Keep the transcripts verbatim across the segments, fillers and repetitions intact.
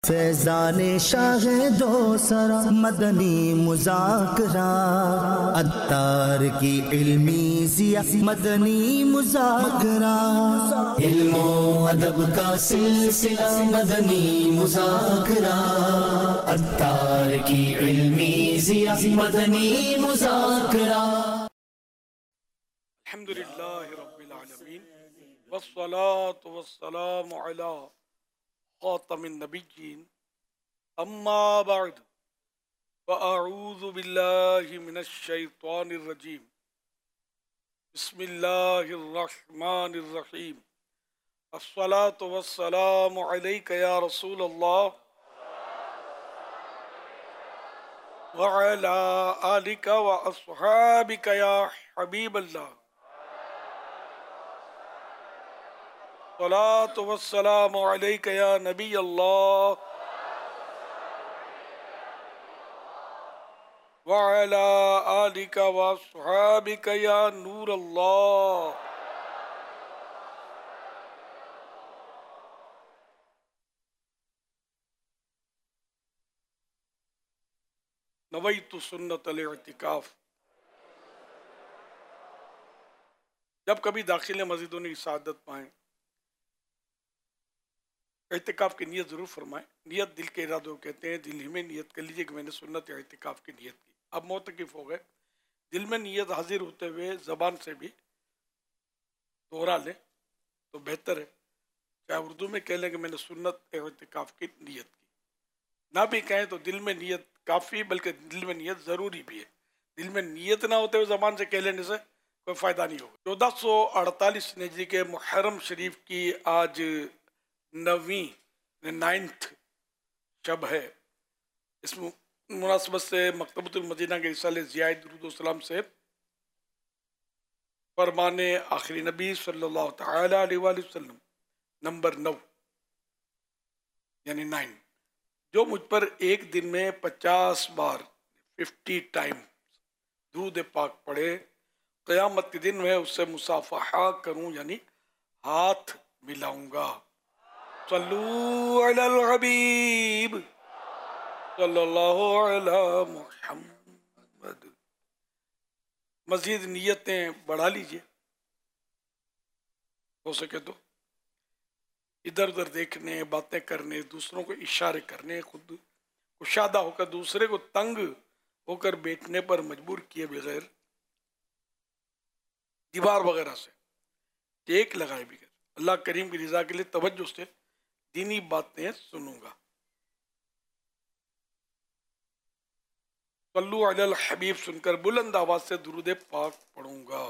فیضان شاہ دو سرا مدنی مذاکرہ، عطار کی علمی ضیا مدنی مذاکرہ، علم و ادب کا سلسلہ مدنی مذاکرہ، عطار کی علمی ضیا مدنی مذاکرہ۔ الحمدللہ رب العالمین والصلاة والسلام علی خاتم النبیین، اما بعد فاعوذ باللہ من الشیطان الرجیم، بسم اللہ الرحمن الرحیم، الصلاة والسلام علیک یا رسول اللہ وعلی آلک واصحابک یا حبیب اللہ، الصلاة والسلام علیک یا نبی اللہ وعلی آلک واصحابک یا نور اللہ۔ نویت سنت الاعتکاف۔ جب کبھی داخل مسجدوں نے سعادت پائیں، اعتکاف کی نیت ضرور فرمائیں۔ نیت دل کے ارادوں کہتے ہیں، دل ہی میں نیت کر لیجئے کہ میں نے سنت اعتکاف کی نیت کی۔ اب معتکف ہو گئے، دل میں نیت حاضر ہوتے ہوئے زبان سے بھی دوہرا لیں تو بہتر ہے، چاہے اردو میں کہہ لیں کہ میں نے سنت اعتکاف کی نیت کی، نہ بھی کہیں تو دل میں نیت کافی، بلکہ دل میں نیت ضروری بھی ہے۔ دل میں نیت نہ ہوتے ہوئے زبان سے کہہ لینے سے کوئی فائدہ نہیں ہوگا۔ چودہ سو اڑتالیس ہجری کے محرم شریف کی آج نویں نائنتھ شب ہے۔ اس مناسبت سے مکتبۃ المدینہ کے رسالے ضیاء درود و سلام سے فرمان آخری نبی صلی اللہ تعالی علیہ وآلہ وسلم نمبر نو یعنی نائن، جو مجھ پر ایک دن میں پچاس بار ففٹی ٹائم درود پاک پڑھے، قیامت کے دن میں اس سے مصافحہ کروں یعنی ہاتھ ملاؤں گا۔ صلو علی الحبیب صلی اللہ علی محمد۔ مزید نیتیں بڑھا لیجئے، ہو سکے تو ادھر ادھر دیکھنے، باتیں کرنے، دوسروں کو اشارے کرنے، خود کشادہ ہو کر دوسرے کو تنگ ہو کر بیٹھنے پر مجبور کیے بغیر، دیوار وغیرہ سے ٹیک لگائے بغیر اللہ کریم کی رضا کے لیے توجہ سے دینی باتیں سنوں گا۔ صلو علی الحبیب سن کر بلند آواز سے درود پاک پڑھوں گا۔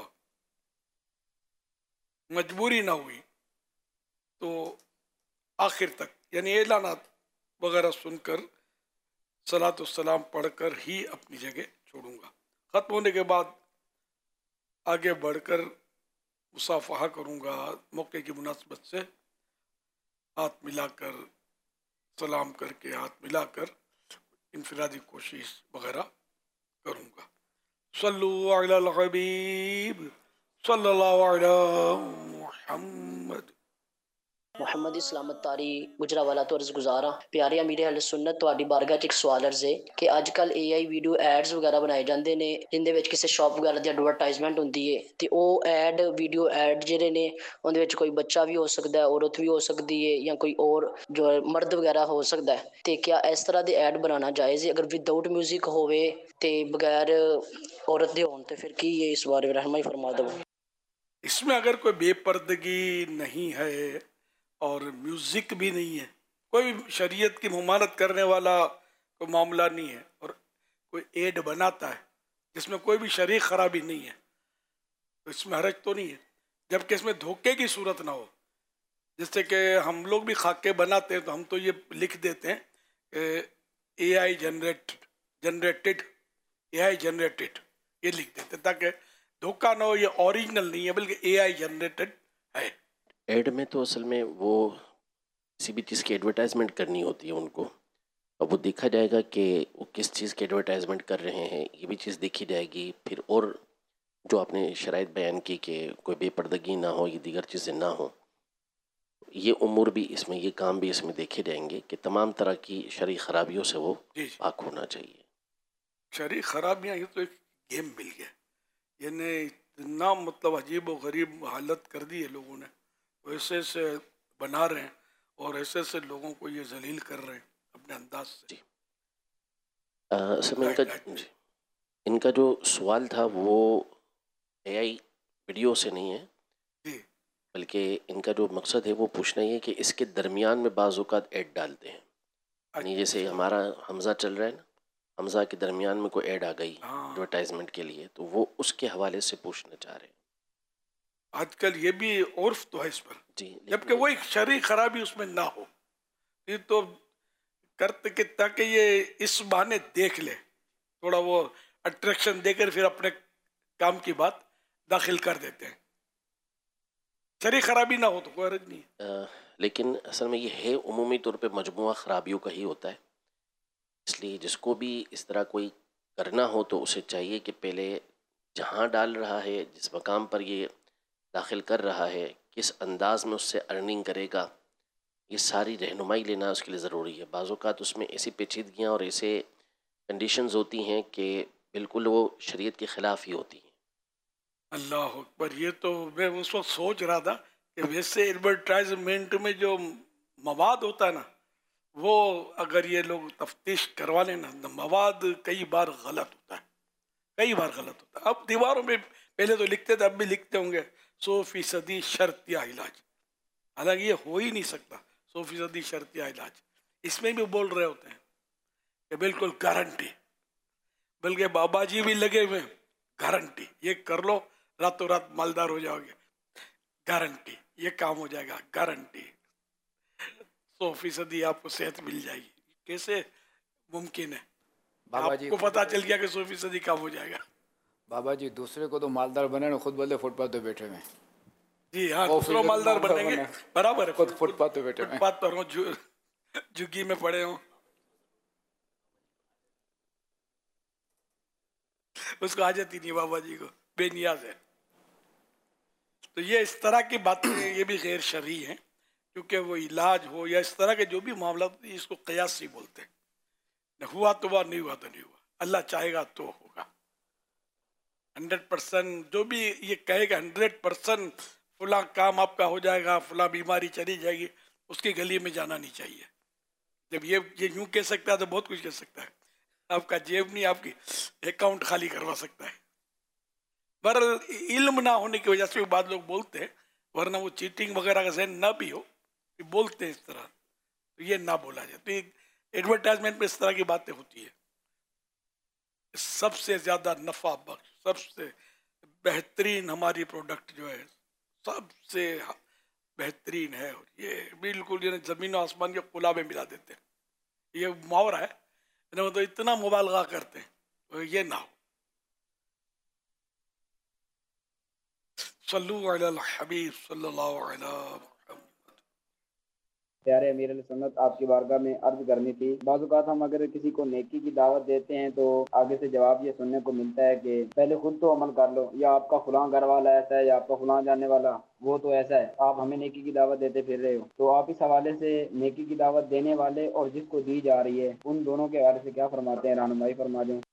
مجبوری نہ ہوئی تو آخر تک یعنی اعلانات وغیرہ سن کر صلاۃ والسلام پڑھ کر ہی اپنی جگہ چھوڑوں گا۔ ختم ہونے کے بعد آگے بڑھ کر مصافحہ کروں گا، موقع کی مناسبت سے ہاتھ ملا کر، سلام کر کے ہاتھ ملا کر انفرادی کوشش وغیرہ کروں گا۔ صلو علی الحبیب صلی اللہ علی محمد۔ محمد اسلامت تاری گجرا والا تو عرض گزارا پیارے امیر اہل سنت، تہاڈی بارگاہ چ ایک سوال عرض ہے کہ اج کل اے آئی ویڈیو ایڈز وغیرہ بنائے جاندے نے جن دے وچ کسی شاپ وغیرہ دی ایڈورٹائزمنٹ ہوندی ہے تے او ایڈ ویڈیو ایڈ جڑے نے اون دے وچ کوئی بچہ بھی ہو سکدا ہے، عورت بھی ہو سکدی ہے، یا کوئی اور جو مرد وغیرہ ہو سکدا ہے، تے کیا اس طرح دے ایڈ بنانا جائز ہے؟ اگر وداؤٹ میوزک ہووے تے بغیر عورت دے ہون تے پھر کی ہے؟ اس بارے رہنمائی فرما دو۔ اس میں اگر کوئی بے پردگی نہیں ہے اور میوزک بھی نہیں ہے، کوئی شریعت کی ممانعت کرنے والا کوئی معاملہ نہیں ہے، اور کوئی ایڈ بناتا ہے جس میں کوئی بھی شرعی خرابی نہیں ہے تو اس میں حرج تو نہیں ہے، جبکہ اس میں دھوکے کی صورت نہ ہو۔ جس سے کہ ہم لوگ بھی خاکے بناتے ہیں تو ہم تو یہ لکھ دیتے ہیں A I generate generated A I generated یہ لکھ دیتے ہیں تاکہ دھوکہ نہ ہو، یہ اوریجنل نہیں ہے بلکہ اے آئی جنریٹڈ ہے۔ ایڈ میں تو اصل میں وہ کسی بھی چیز کی ایڈورٹائزمنٹ کرنی ہوتی ہے ان کو، اب وہ دیکھا جائے گا کہ وہ کس چیز کی ایڈورٹائزمنٹ کر رہے ہیں، یہ بھی چیز دیکھی جائے گی۔ پھر اور جو آپ نے شرائط بیان کی کہ کوئی بے پردگی نہ ہو، یہ دیگر چیزیں نہ ہوں، یہ امور بھی اس میں، یہ کام بھی اس میں دیکھے جائیں گے کہ تمام طرح کی شرعی خرابیوں سے وہ جی جی پاک ہونا چاہیے۔ شرعی خرابیاں، یہ تو ایک گیم مل گیا، یعنی اتنا مطلب عجیب و غریب حالت کر دی ہے لوگوں نے، ایسے ایسے بنا رہے ہیں اور ایسے ایسے لوگوں کو یہ ذلیل کر رہے ہیں اپنے انداز سے۔ جی اصل میں ان کا رائٹ رائٹ جی ان کا جو سوال تھا وہ اے آئی ویڈیو سے نہیں ہے، جی بلکہ ان کا جو مقصد ہے وہ پوچھنا یہ کہ اس کے درمیان میں بعض اوقات ایڈ ڈالتے ہیں، یعنی جیسے ہمارا حمزہ چل رہا ہے نا، حمزہ کے درمیان میں کوئی ایڈ آ گئی ہاں، ایڈورٹائزمنٹ کے لیے، تو وہ اس کے حوالے سے پوچھنا چاہ رہے ہیں۔ آج کل یہ بھی عرف تو ہے اس پر، جی جبکہ وہ ایک شرعی خرابی اس میں نہ ہو، یہ تو کرتے کہ تاکہ یہ اس بہانے دیکھ لے، تھوڑا وہ اٹریکشن دے کر پھر اپنے کام کی بات داخل کر دیتے ہیں، شرعی خرابی نہ ہو تو کوئی حرج نہیں ہے۔ آ، لیکن اصل میں یہ ہے عمومی طور پہ مجموعہ خرابیوں کا ہی ہوتا ہے، اس لیے جس کو بھی اس طرح کوئی کرنا ہو تو اسے چاہیے کہ پہلے جہاں ڈال رہا ہے، جس مقام پر یہ داخل کر رہا ہے، کس انداز میں اس سے ارننگ کرے گا، یہ ساری رہنمائی لینا اس کے لیے ضروری ہے۔ بعض اوقات اس میں ایسی پیچیدگیاں اور ایسے کنڈیشنز ہوتی ہیں کہ بالکل وہ شریعت کے خلاف ہی ہوتی ہیں۔ اللہ اکبر، یہ تو میں اس وقت سوچ رہا تھا کہ ویسے ایڈورٹائزمنٹ میں جو مواد ہوتا ہے نا، وہ اگر یہ لوگ تفتیش کروا لیں نا، مواد کئی بار غلط ہوتا ہے، کئی بار غلط ہوتا ہے۔ اب دیواروں میں پہلے تو لکھتے تھے، اب بھی لکھتے ہوں گے سو فیصدی شرط یا علاج، حالانکہ یہ ہو ہی نہیں سکتا سو فیصدی شرط یا علاج۔ اس میں بھی بول رہے ہوتے ہیں کہ بالکل گارنٹی، بلکہ بابا جی بھی لگے ہوئے ہیں، گارنٹی یہ کر لو راتوں رات مالدار ہو جاؤ گے، گارنٹی یہ کام ہو جائے گا، گارنٹی سو فیصدی آپ کو صحت مل جائے گی۔ کیسے ممکن ہے؟ بابا آپ جی کو پتا چل گیا کہ سو فیصدی کام ہو جائے گا۔ بابا جی دوسرے کو تو مالدار بنے نا، خود بولے فٹ پاتھ پہ بیٹھے ہوئے ہیں۔ جی ہاں، وہ دوسروں فیصد مالدار مالدار بنیں گے، بنے، برابر ہے، خود فٹ پاتھ پہ بیٹھے ہوئے فٹ ہیں۔ پاتھ پر ہوں، جھگی میں پڑے ہوں، اس کو حاجت ہی نہیں بابا جی کو، بے نیاز ہے۔ تو یہ اس طرح کی باتیں یہ بھی غیر شرعی ہیں، کیونکہ وہ علاج ہو یا اس طرح کے جو بھی معاملات، اس کو قیاس ہی بولتے ہیں۔ ہوا تو ہوا، نہیں ہوا تو نہیں ہوا، اللہ چاہے گا تو ہوگا۔ ہنڈریڈ پرسینٹ جو بھی یہ کہے گا ہنڈریڈ پرسینٹ فلاں کام آپ کا ہو جائے گا، فلاں بیماری چلی جائے گی، اس کی گلی میں جانا نہیں چاہیے۔ جب یہ یہ یوں کہہ سکتا ہے تو بہت کچھ کہہ سکتا ہے، آپ کا جیب نہیں، آپ کی اکاؤنٹ خالی کروا سکتا ہے۔ پر علم نہ ہونے کی وجہ سے بھی بعض لوگ بولتے ہیں، ورنہ وہ چیٹنگ وغیرہ کا ذہن نہ بھی ہو، کہ بولتے ہیں اس طرح، تو یہ نہ بولا جائے۔ تو یہ ایڈورٹائزمنٹ میں اس طرح کی باتیں ہوتی ہے۔ سب سے زیادہ نفع بخش، سب سے بہترین ہماری پروڈکٹ جو ہے، سب سے بہترین ہے، اور یہ بالکل یہ زمین و آسمان کے خلا میں ملا دیتے ہیں۔ یہ محاورہ ہے، تو اتنا مبالغہ کرتے ہیں، تو یہ نہ ہو۔ صلو علی الحبیب صلی اللہ علیہ وسلم۔ پیارے امیر علیہ سنت، آپ کی بارگاہ میں عرض کرنی تھی، بعض اوقات ہم اگر کسی کو نیکی کی دعوت دیتے ہیں تو آگے سے جواب یہ سننے کو ملتا ہے کہ پہلے خود تو عمل کر لو، یا آپ کا فلاں گھر والا ایسا ہے، یا آپ کا فلاں جاننے والا وہ تو ایسا ہے، آپ ہمیں نیکی کی دعوت دیتے پھر رہے ہو۔ تو آپ اس حوالے سے نیکی کی دعوت دینے والے اور جس کو دی جا رہی ہے، ان دونوں کے حوالے سے کیا فرماتے ہیں؟ رہنمائی فرما دیں۔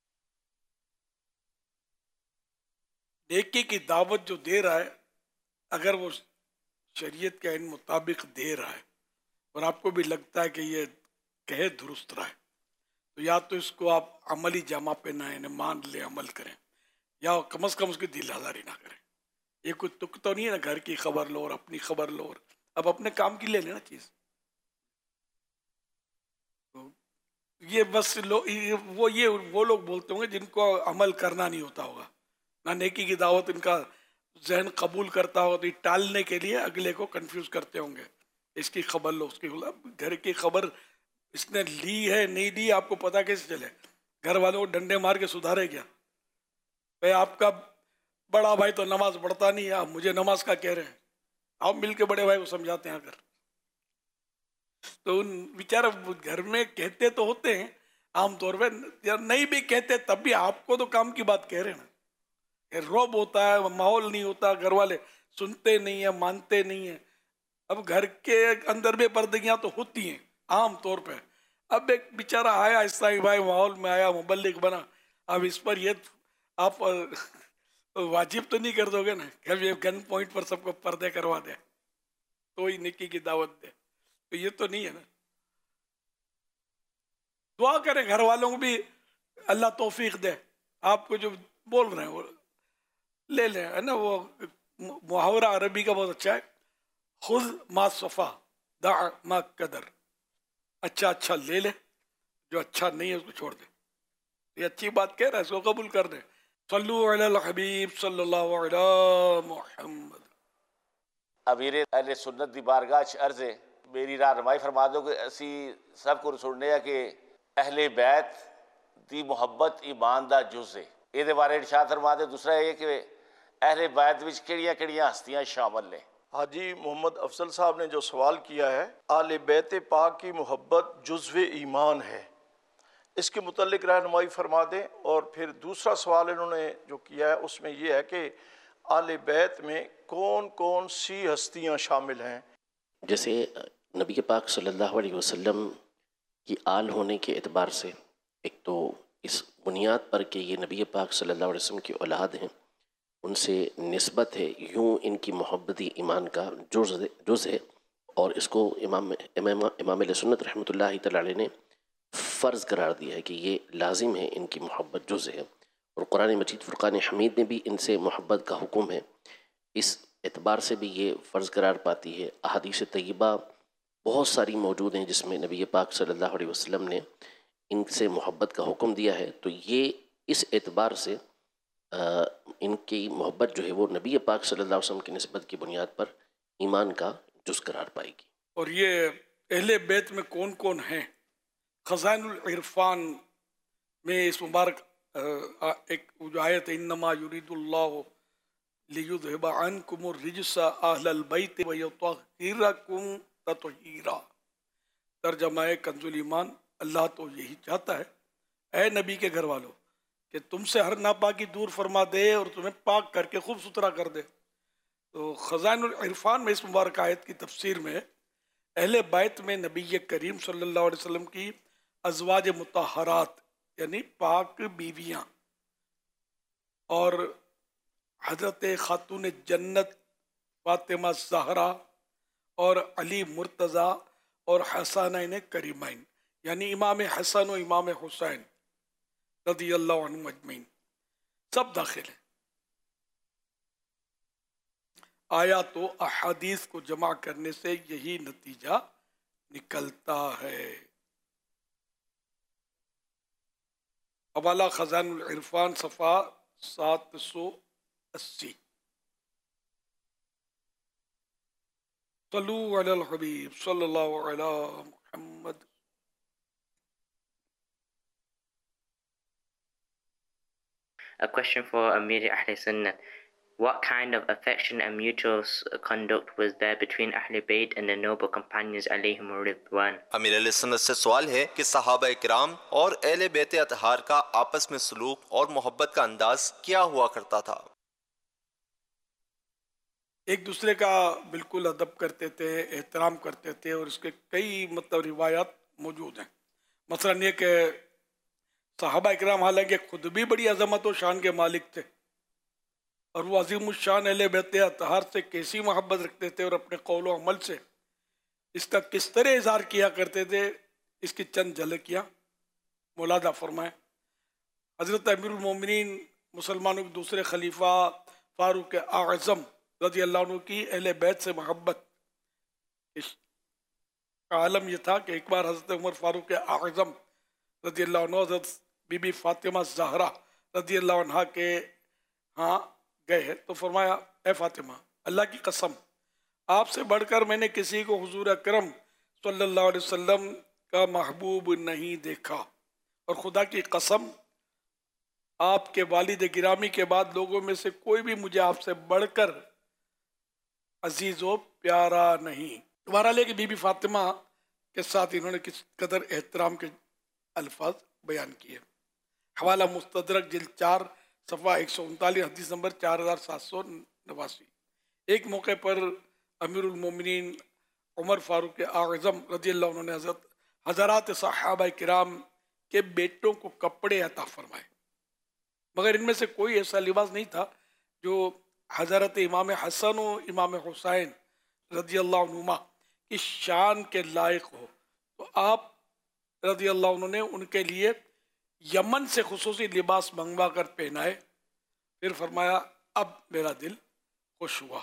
نیکی کی دعوت جو دے رہا ہے، اگر وہ شریعت کے مطابق دے رہا ہے اور آپ کو بھی لگتا ہے کہ یہ کہے درست رہا ہے، تو یا تو اس کو آپ عملی جامہ پہنائیں، یعنی مان لیں، عمل کریں، یا کم از کم اس کی دل آزاری نہ کریں۔ یہ کوئی تک تو نہیں ہے نا، گھر کی خبر لو اور اپنی خبر لو، اور اب اپنے کام کی لے لینا چیز۔ یہ بس لو وہ یہ وہ لوگ بولتے ہوں گے جن کو عمل کرنا نہیں ہوتا ہوگا، نہ نیکی کی دعوت ان کا ذہن قبول کرتا ہوگا، تو یہ ٹالنے کے لیے اگلے کو کنفیوز کرتے ہوں گے، اس کی خبر لو، اس کی خبر۔ گھر کی خبر اس نے لی ہے نہیں لی، آپ کو پتا کیسے چلے؟ گھر والوں کو ڈنڈے مار کے سدھارے کیا؟ بھائی آپ کا بڑا بھائی تو نماز پڑھتا نہیں ہے، آپ مجھے نماز کا کہہ رہے ہیں، آپ مل کے بڑے بھائی کو سمجھاتے ہیں۔ اگر تو ان بیچارہ گھر میں کہتے تو ہوتے ہیں عام طور پہ، یا نہیں بھی کہتے تب بھی آپ کو تو کام کی بات کہہ رہے ہیں نا۔ روب ہوتا ہے، ماحول نہیں ہوتا، گھر والے سنتے نہیں ہیں، مانتے نہیں ہیں، اب گھر کے اندر بے پردگیاں تو ہوتی ہیں عام طور پہ. اب ایک بیچارہ آیا اسلامی بھائی ماحول میں آیا مبلغ بنا, اب اس پر یہ آپ واجب تو نہیں کر دو گے نا کہ یہ گن پوائنٹ پر سب کو پردے کروا دے تو ہی نکی کی دعوت دے, تو یہ تو نہیں ہے نا. دعا کریں گھر والوں کو بھی اللہ توفیق دے. آپ کو جو بول رہے ہیں وہ لے لیں, ہے نا. وہ محاورہ عربی کا بہت اچھا ہے, خذ ما صفا دع ما قدر. اچھا اچھا لے لے, جو اچھا نہیں ہے اس کو چھوڑ دے. یہ اچھی بات کہہ رہا ہے, اس کو قبول کر دیں. صلو علی الحبیب صلی اللہ علی محمد. امیر اہل سنت دی بارگاہ چ عرض ہے, میری رہنمائی فرما دو کہ اسی سب کو سننے کہ اہل بیت دی محبت ایمان دا جز ہے. یہ بارے ارشاد فرما دے. دوسرا یہ کہ اہل بیت وچ کیڑیاں کیڑیاں ہستیاں شامل نے. حاجی محمد افضل صاحب نے جو سوال کیا ہے, آل بیت پاک کی محبت جزو ایمان ہے, اس کے متعلق رہنمائی فرما دیں. اور پھر دوسرا سوال انہوں نے جو کیا ہے اس میں یہ ہے کہ آل بیت میں کون کون سی ہستیاں شامل ہیں. جیسے نبی پاک صلی اللہ علیہ وسلم کی آل ہونے کے اعتبار سے ایک تو اس بنیاد پر کہ یہ نبی پاک صلی اللہ علیہ وسلم کی اولاد ہیں, ان سے نسبت ہے, یوں ان کی محبت ایمان کا جز جز ہے. اور اس کو امام امام امام علیہ سنت رحمۃ اللہ تعالی علیہ نے فرض قرار دیا ہے کہ یہ لازم ہے, ان کی محبت جز ہے. اور قرآن مجید فرقان حمید میں بھی ان سے محبت کا حکم ہے, اس اعتبار سے بھی یہ فرض قرار پاتی ہے. احادیث طیبہ بہت ساری موجود ہیں جس میں نبی پاک صلی اللہ علیہ وسلم نے ان سے محبت کا حکم دیا ہے. تو یہ اس اعتبار سے ان کی محبت جو ہے وہ نبی پاک صلی اللہ علیہ وسلم کی نسبت کی بنیاد پر ایمان کا جز قرار پائے گی. اور یہ اہل بیت میں کون کون ہیں؟ خزائن العرفان میں اس مبارک ایک جو آیت انما یرید اللہ لیذھب عنکم الرجس اہل البیت ویطہرکم تطہیرا. ترجمہ کنز الایمان, اللہ تو یہی چاہتا ہے اے نبی کے گھر والوں کہ تم سے ہر ناپاکی دور فرما دے اور تمہیں پاک کر کے خوب ستھرا کر دے. تو خزائن العرفان میں اس مبارک آیت کی تفسیر میں اہل بیت میں نبی کریم صلی اللہ علیہ وسلم کی ازواج مطہرات یعنی پاک بیویاں, اور حضرت خاتون جنت فاطمہ زہرا اور علی مرتضیٰ اور حسنین کریمین یعنی امام حسن و امام حسین رضی اللہ عنہ اجمعین سب داخل ہیں. آیات و احادیث کو جمع کرنے سے یہی نتیجہ نکلتا ہے. حوالہ خزائن العرفان صفحہ سات سو اسی. صلو علی الحبیب صلی اللہ علی محمد. A question for Amir Ahl Sunnah. What kind of affection and mutual conduct was there between Ahl Bayt and the noble companions alayhim ridwan? امیر علیہ سنت سے سوال ہے کہ صحابہ کرام اور اہل بیت اطہار کا آپس میں سلوک اور محبت کا انداز کیا ہوا کرتا تھا؟ ایک دوسرے کا بالکل ادب کرتے تھے, احترام کرتے تھے, اور اس کے کئی مطلب روایات موجود ہیں. مثلا یہ کہ صحابہ اکرام حالانکہ خود بھی بڑی عظمت و شان کے مالک تھے, اور وہ عظیم الشان اہل بیت اطہار سے کیسی محبت رکھتے تھے اور اپنے قول و عمل سے اس کا کس طرح اظہار کیا کرتے تھے, اس کی چند جھلکیاں مولادہ فرمائیں. حضرت امیر المومنین مسلمانوں کے دوسرے خلیفہ فاروق اعظم رضی اللہ عنہ کی اہل بیت سے محبت کا عالم یہ تھا کہ ایک بار حضرت عمر فاروق اعظم رضی اللہ عنہ حضرت بی بی فاطمہ زہرا رضی اللہ عنہ کے ہاں گئے تو فرمایا اے فاطمہ اللہ کی قسم آپ سے بڑھ کر میں نے کسی کو حضور اکرم صلی اللہ علیہ وسلم کا محبوب نہیں دیکھا, اور خدا کی قسم آپ کے والد گرامی کے بعد لوگوں میں سے کوئی بھی مجھے آپ سے بڑھ کر عزیز و پیارا نہیں. تمہارا لے کہ بی بی فاطمہ کے ساتھ انہوں نے کس قدر احترام کے الفاظ بیان کیے. حوالہ مستدرک جلد چار صفحہ ایک سو انتالیس حدیث نمبر چار ہزار سات سو نواسی. ایک موقع پر امیر المومنین عمر فاروق اعظم رضی اللہ عنہ نے حضرت حضرات صحابہ کرام کے بیٹوں کو کپڑے عطا فرمائے، مگر ان میں سے کوئی ایسا لباس نہیں تھا جو حضرت امام حسن و امام حسین رضی اللہ عنہما کی شان کے لائق ہو، تو آپ رضی اللہ عنہ نے ان کے لیے یمن سے خصوصی لباس منگوا کر پہنائے، پھر فرمایا اب میرا دل خوش ہوا۔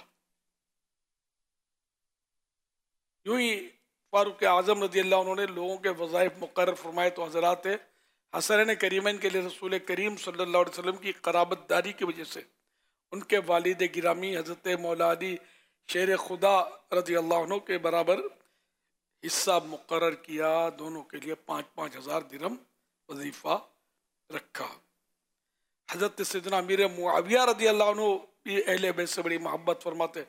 یوں ہی فاروق اعظم رضی اللہ عنہ نے لوگوں کے وظائف مقرر فرمائے، تو حضرات حسنین کریمین کے لیے رسول کریم صلی اللہ علیہ وسلم کی قرابت داری کی وجہ سے ان کے والد گرامی حضرت مولا علی شیر خدا رضی اللہ عنہ کے برابر حصہ مقرر کیا، دونوں کے لیے پانچ پانچ ہزار درہم وظیفہ رکھا۔ حضرت سیدنا امیر معاویہ رضی اللہ عنہ بھی اہل بیت سے بڑی محبت فرماتے۔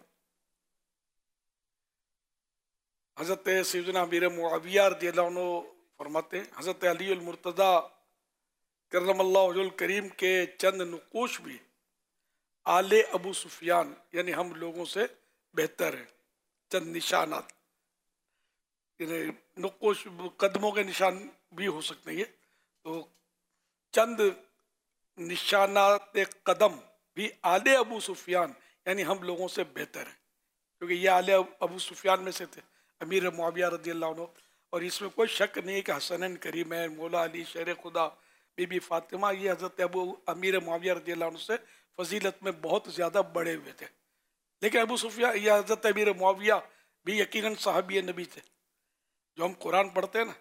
حضرت سیدنا امیر معاویہ رضی اللہ عنہ فرماتے ہیں حضرت علی المرتضی کرم اللہ وجہ الکریم کے چند نقوش بھی آل ابو سفیان یعنی ہم لوگوں سے بہتر ہیں، چند نشانات، یعنی نقوش قدموں کے نشان بھی ہو سکتے ہیں، تو چند نشانات قدم بھی آل ابو سفیان یعنی ہم لوگوں سے بہتر ہیں، کیونکہ یہ آل ابو سفیان میں سے تھے امیر معاویہ رضی اللہ عنہ، اور اس میں کوئی شک نہیں کہ حسنین کریمین، مولا علی شیر خدا، بی بی فاطمہ، یہ حضرت ابو امیر معاویہ رضی اللہ عنہ سے فضیلت میں بہت زیادہ بڑے ہوئے تھے، لیکن ابو سفیان یہ حضرت امیر معاویہ بھی یقیناً صحابی نبی تھے۔ جو ہم قرآن پڑھتے ہیں نا،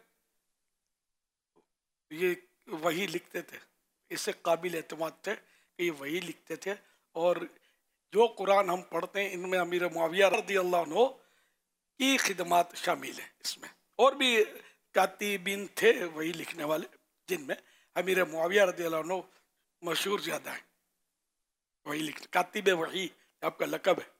یہ وہی لکھتے تھے، اس سے قابل اعتماد تھے کہ یہ وہی لکھتے تھے، اور جو قرآن ہم پڑھتے ہیں ان میں امیر معاویہ رضی اللہ عنہ کی خدمات شامل ہیں۔ اس میں اور بھی کاتبین تھے وہی لکھنے والے، جن میں امیر معاویہ رضی اللہ عنہ مشہور زیادہ ہیں، وہی لکھنے کاتب وحی آپ کا لقب ہے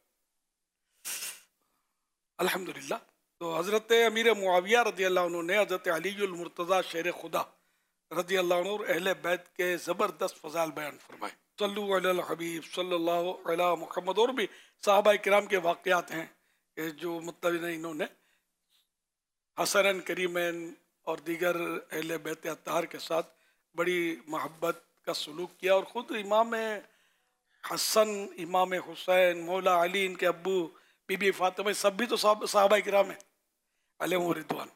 الحمدللہ۔ تو حضرت امیر معاویہ رضی اللہ عنہ نے حضرت علی المرتضی شیر خدا رضی اللہ عنہ اور اہل بیت کے زبردست فضائل بیان فرمائے۔ صلو علی الحبیب صلی اللہ علی محمد، اور بھی صحابہ کرام کے واقعات ہیں جو مطلب انہوں نے حسنین کریمین اور دیگر اہل بیت اطہار کے ساتھ بڑی محبت کا سلوک کیا، اور خود امام حسن، امام حسین، مولا علی، ان کے ابو، بی بی فاطمہ، سب بھی تو صحابہ کرام ہیں علیہم رضوان۔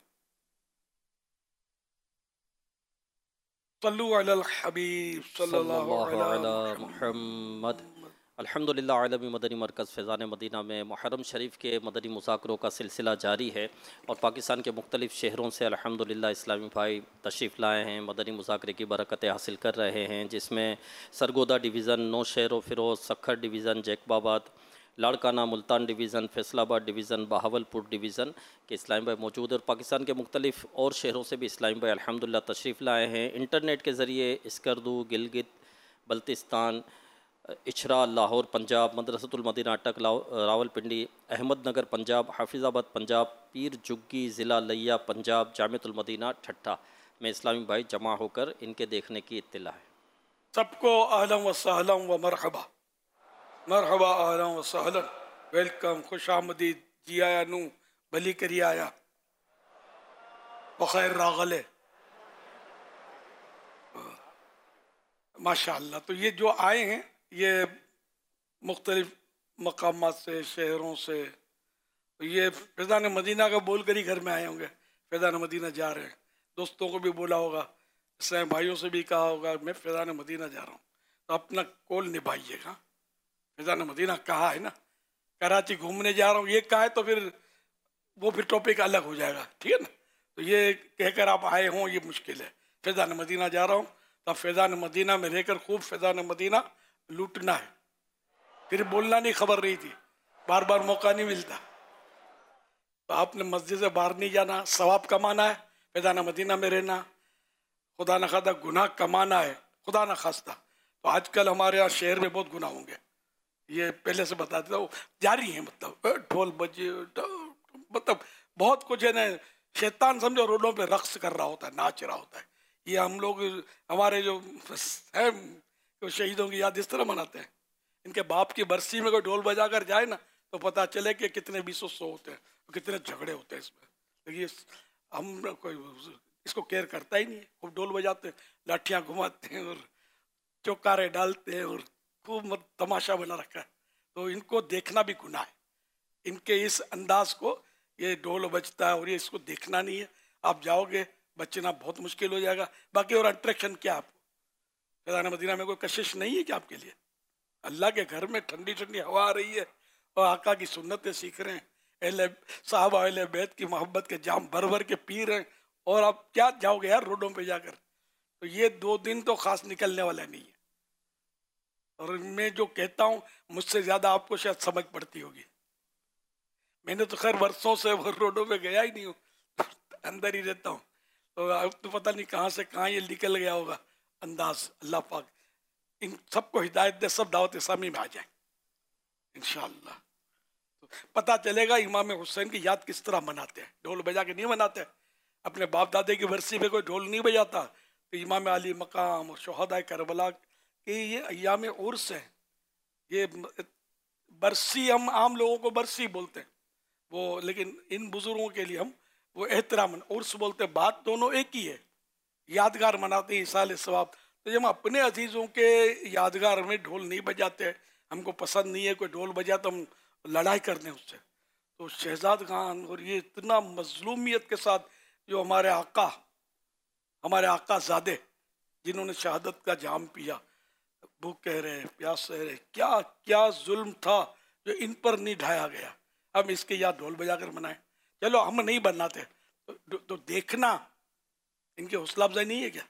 صلو علی الحبیب صلی اللہ علی محمد۔ الحمدللہ عالمی مدنی مرکز فیضان مدینہ میں محرم شریف کے مدنی مذاکروں کا سلسلہ جاری ہے، اور پاکستان کے مختلف شہروں سے الحمدللہ اسلامی بھائی تشریف لائے ہیں، مدنی مذاکرے کی برکتیں حاصل کر رہے ہیں، جس میں سرگودا ڈویژن، نوشہر و فیروز، سکھر ڈویژن، جیکب آباد، لاڑکانہ، ملتان ڈویژن، فیصل آباد ڈویژن، بہاول پور ڈویژن کے اسلامی بھائی موجود ہیں، اور پاکستان کے مختلف اور شہروں سے بھی اسلامی بھائی الحمدللہ تشریف لائے ہیں۔ انٹرنیٹ کے ذریعے اسکردو، گلگت بلتستان، اچھرا لاہور پنجاب، مدرسۃ المدینہ اٹک راول پنڈی، احمد نگر پنجاب، حافظ آباد پنجاب، پیر جگی ضلع لیا پنجاب، جامعۃ المدینہ ٹھٹھا میں اسلامی بھائی جمع ہو کر ان کے دیکھنے کی اطلاع ہے۔ سب کو اہلا و سہلا و مرحبا، مرحبا، اہلا و سہلا، ویلکم، خوش آمدید، جی آیا نو، بھلی کری آیا، بخیر راغلے، ماشاء اللہ۔ تو یہ جو آئے ہیں یہ مختلف مقامات سے، شہروں سے، یہ فیضان مدینہ کا بول کر ہی گھر میں آئے ہوں گے، فیضان مدینہ جا رہے ہیں، دوستوں کو بھی بولا ہوگا، اسلام بھائیوں سے بھی کہا ہوگا میں فیضان مدینہ جا رہا ہوں، تو اپنا کول نبھائیے گا۔ فیضان مدینہ کہا ہے نا، کراچی گھومنے جا رہا ہوں یہ کہا ہے تو پھر وہ پھر ٹاپک الگ ہو جائے گا، ٹھیک ہے نا۔ تو یہ کہہ کر آپ آئے ہوں یہ مشکل ہے، فیضان مدینہ جا رہا ہوں، تو فیضان مدینہ میں رہ کر خوب فیضان مدینہ لوٹنا ہے، پھر بولنا نہیں، خبر رہی تھی، بار بار موقع نہیں ملتا، تو آپ نے مسجد سے باہر نہیں جانا، ثواب کمانا ہے، فیضان مدینہ میں رہنا، خدا نخواستہ گناہ کمانا ہے، خدا نخواستہ۔ تو آج کل ہمارے یہاں شہر میں بہت گناہ ہوں گے، یہ پہلے سے بتا دیتا ہوں، جاری ہیں، مطلب ڈھول بجے، مطلب بہت کچھ ہے نا، شیطان سمجھو روڈوں پہ رقص کر رہا ہوتا ہے، ناچ رہا ہوتا ہے۔ یہ ہم لوگ ہمارے جو ہیں شہیدوں کی یاد اس طرح مناتے ہیں، ان کے باپ کی برسی میں کوئی ڈھول بجا کر جائے نا تو پتہ چلے کہ کتنے بیسو سو ہوتے ہیں، کتنے جھگڑے ہوتے ہیں اس میں، لیکن ہم کوئی اس کو کیئر کرتا ہی نہیں ہے. خوب ڈھول بجاتے ہیں، لاٹھیاں گھماتے ہیں اور چوکارے ڈالتے ہیں اور خوب تماشا بنا رکھا ہے. تو ان کو دیکھنا بھی گناہ ہے. ان کے اس انداز کو، یہ ڈھول بجتا ہے اور یہ اس کو دیکھنا نہیں ہے. آپ جاؤ گے بچنا بہت مشکل ہو جائے گا. باقی اور اٹریکشن کیا آپ کو؟ فیضان مدینہ میں کوئی کشش نہیں ہے کہ آپ کے لیے؟ اللہ کے گھر میں ٹھنڈی ٹھنڈی ہوا آ رہی ہے اور آقا کی سنتیں سیکھ رہے ہیں، اہل صحابہ اہل بیت کی محبت کے جام بھر بھر کے پی رہے ہیں، اور آپ کیا جاؤ گے یار روڈوں پہ جا کر؟ تو یہ دو دن تو خاص نکلنے والا نہیں ہے. اور میں جو کہتا ہوں مجھ سے زیادہ آپ کو شاید سمجھ پڑتی ہوگی. میں نے تو خیر برسوں سے روڈوں پہ گیا ہی نہیں ہوں، اندر ہی رہتا ہوں. تو اب تو پتہ نہیں کہاں سے کہاں یہ نکل گیا ہوگا انداز. اللہ پاک ان سب کو ہدایت دے، سب دعوت اسلامی میں آ جائیں انشاءاللہ. تو پتہ چلے گا امام حسین کی یاد کس طرح مناتے ہیں. ڈھول بجا کے نہیں مناتے. اپنے باپ دادے کی برسی پہ کوئی ڈھول نہیں بجاتا. تو امام علی مقام اور شہداء کربلا کہ یہ ایام عرس ہیں. یہ برسی ہم عام لوگوں کو برسی بولتے ہیں وہ، لیکن ان بزرگوں کے لیے ہم وہ احترام عرس بولتے ہیں. بات دونوں ایک ہی ہے، یادگار مناتے ہیں ایصال ثواب. تو جب ہم اپنے عزیزوں کے یادگار میں ڈھول نہیں بجاتے، ہم کو پسند نہیں ہے کوئی ڈھول بجا تو ہم لڑائی کر دیں اس سے. تو شہزاد خان اور یہ اتنا مظلومیت کے ساتھ جو ہمارے آقا ہمارے آقا زادے جنہوں نے شہادت کا جام پیا، بھوک کہہ رہے پیاس سہ رہے، کیا کیا ظلم تھا جو ان پر نہیں ڈھایا گیا. ہم اس کے یاد ڈھول بجا کر منائیں. چلو ہم نہیں بناتے تو, تو دیکھنا ان کی حوصلہ افزائی نہیں ہے کیا؟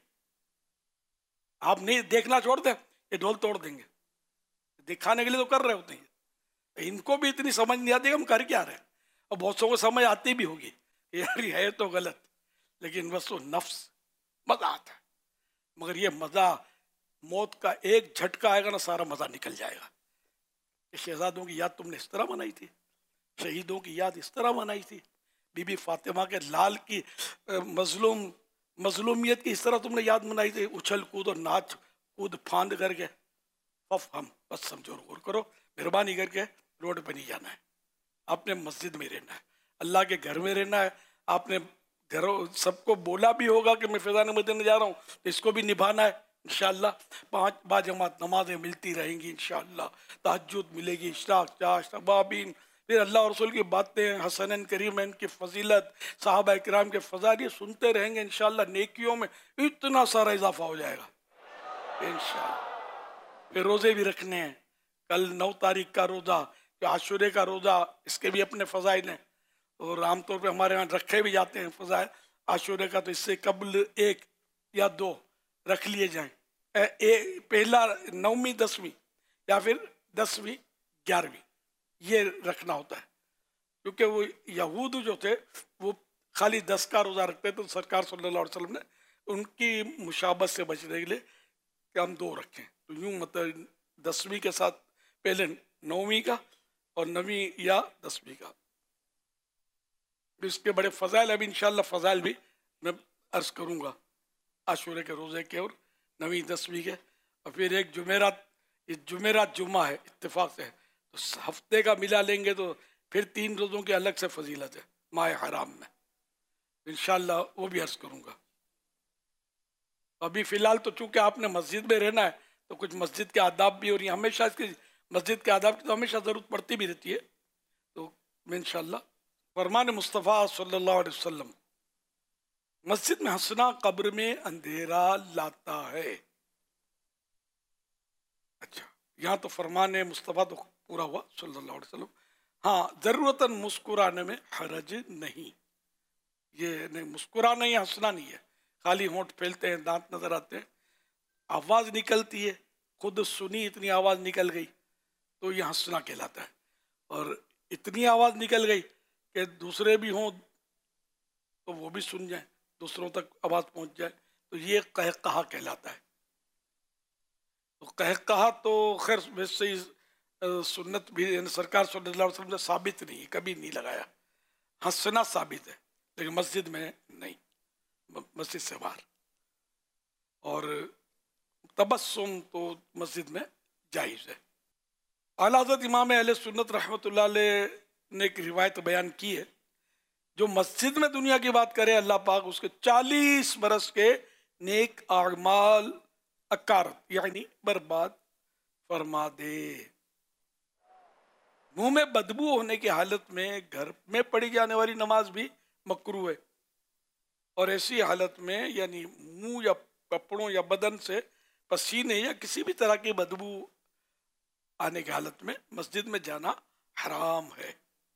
آپ نہیں دیکھنا چھوڑ دیں، یہ ڈھول توڑ دیں گے. دکھانے کے لیے تو کر رہے ہوتے ہیں. ان کو بھی اتنی سمجھ نہیں آتی کہ ہم کر کیا رہے ہیں. اور بہت سو کو سمجھ آتی بھی ہوگی یار یہ ہے تو غلط، لیکن بس وہ نفس مزہ آتا ہے. مگر یہ مزہ موت کا ایک جھٹکا آئے گا نا، سارا مزہ نکل جائے گا. شہزادوں کی یاد تم نے اس طرح منائی تھی، شہیدوں کی یاد اس طرح منائی تھی، بی بی فاطمہ کے لال کی مظلوم مظلومیت کی اس طرح تم نے یاد منائی تھی. اچھل کود اور ناچ کود پھاند کر کے فف ہم بس سمجھو غور کرو، مہربانی کر کے روڈ پہ نہیں جانا ہے. آپ نے مسجد میں رہنا ہے، اللہ کے گھر میں رہنا ہے. آپ نے گھروں سب کو بولا بھی ہوگا کہ میں فیضان مدینہ جا رہا ہوں، تو اس کو بھی نبھانا ہے انشاءاللہ. پانچ با جماعت نمازیں ملتی رہیں گی انشاءاللہ، تہجد ملے گی، اشراق چاشت ابابین، پھر اللہ اور رسول کی باتیں، حسنین کریمین کی فضیلت، صحابہ کرام کے فضائل سنتے رہیں گے انشاءاللہ. نیکیوں میں اتنا سارا اضافہ ہو جائے گا انشاءاللہ. پھر روزے بھی رکھنے ہیں. کل نو تاریخ کا روزہ، کہ عاشورے کا روزہ، اس کے بھی اپنے فضائل ہیں اور عام طور پہ ہمارے ہاں رکھے بھی جاتے ہیں فضائل عاشورے کا. تو اس سے قبل ایک یا دو رکھ لیے جائیں. پہلا نویں دسویں یا پھر دسویں گیارہویں یہ رکھنا ہوتا ہے، کیونکہ وہ یہود جو تھے وہ خالی دس کا روزہ رکھتے. تو سرکار صلی اللہ علیہ وسلم نے ان کی مشابت سے بچنے کے لیے کہ ہم دو رکھیں. تو یوں مطلب دسویں کے ساتھ پہلے نویں کا اور نویں یا دسویں کا. اس کے بڑے فضائل، ابھی انشاءاللہ فضائل بھی میں عرض کروں گا عاشورے کے روزے کے اور نویں دسویں کے. اور پھر ایک جمعرات، یہ جمعرات جمعہ ہے اتفاق سے، تو ہفتے کا ملا لیں گے تو پھر تین روزوں کی الگ سے فضیلت ہے ماہ حرام میں. انشاءاللہ وہ بھی عرض کروں گا. ابھی فی الحال تو چونکہ آپ نے مسجد میں رہنا ہے تو کچھ مسجد کے آداب بھی، اور یہ ہمیشہ اس کی مسجد کے آداب کی تو ہمیشہ ضرورت پڑتی بھی رہتی ہے. تو میں انشاءاللہ فرمان مصطفیٰ صلی اللہ علیہ وسلم، مسجد میں ہنسنا قبر میں اندھیرا لاتا ہے. اچھا یہاں تو فرمان مصطفیٰ تو پورا ہوا صلی اللہ علیہ وسلم. ہاں ضرورتاً مسکرانے میں حرج نہیں. یہ نہیں مسکرانا ہی ہنسنا نہیں ہے، خالی ہونٹ پھیلتے ہیں، دانت نظر آتے ہیں، آواز نکلتی ہے، خود سنی اتنی آواز نکل گئی تو یہ ہنسنا کہلاتا ہے. اور اتنی آواز نکل گئی کہ دوسرے بھی ہوں تو وہ بھی سن جائیں، دوسروں تک آواز پہنچ جائے، تو یہ قہقہا کہلاتا ہے. تو قہقہا تو خیر ویسے ہی سنت بھی سرکار صلی اللہ علیہ وسلم سے ثابت نہیں، کبھی نہیں لگایا. ہنسنا ثابت ہے لیکن مسجد میں نہیں، مسجد سے باہر. اور تبسم تو مسجد میں جائز ہے. اعلیٰ حضرت امام اہل سنت رحمۃ اللہ علیہ نے ایک روایت بیان کی ہے جو مسجد میں دنیا کی بات کرے اللہ پاک اس کے چالیس برس کے نیک اعمال اکارت یعنی برباد فرما دے۔ منہ میں بدبو ہونے کی حالت میں گھر میں پڑھی جانے والی نماز بھی مکروہ ہے، اور ایسی حالت میں یعنی منہ یا کپڑوں یا بدن سے پسینے یا کسی بھی طرح کی بدبو آنے کی حالت میں مسجد میں جانا حرام ہے۔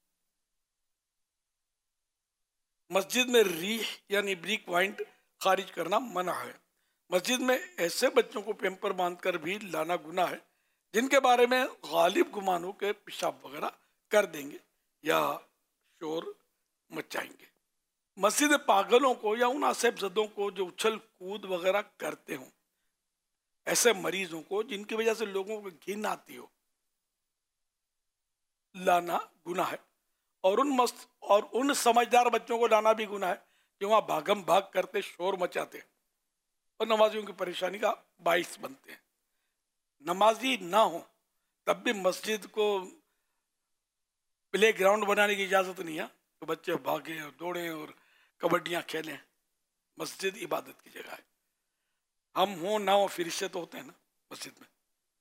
مسجد میں ریح یعنی بریک وائنٹ خارج کرنا منع ہے۔ مسجد میں ایسے بچوں کو پیمپر باندھ کر بھی لانا گناہ ہے جن کے بارے میں غالب گمان ہو کہ پیشاب وغیرہ کر دیں گے یا شور مچائیں گے۔ مسجد پاگلوں کو یا ان عصب زدوں کو جو اچھل کود وغیرہ کرتے ہوں، ایسے مریضوں کو جن کی وجہ سے لوگوں کو گھن آتی ہو، لانا گناہ ہے، اور ان مست اور ان سمجھدار بچوں کو لانا بھی گناہ ہے جو وہاں بھاگم بھاگ کرتے شور مچاتے اور نمازیوں کی پریشانی کا باعث بنتے ہیں۔ نمازی نہ ہو تب بھی مسجد کو پلے گراؤنڈ بنانے کی اجازت نہیں ہے تو بچے بھاگیں اور دوڑیں اور کبڈیاں کھیلیں۔ مسجد عبادت کی جگہ ہے، ہم ہوں نہ ہوں فرشتے تو ہوتے ہیں نا مسجد میں۔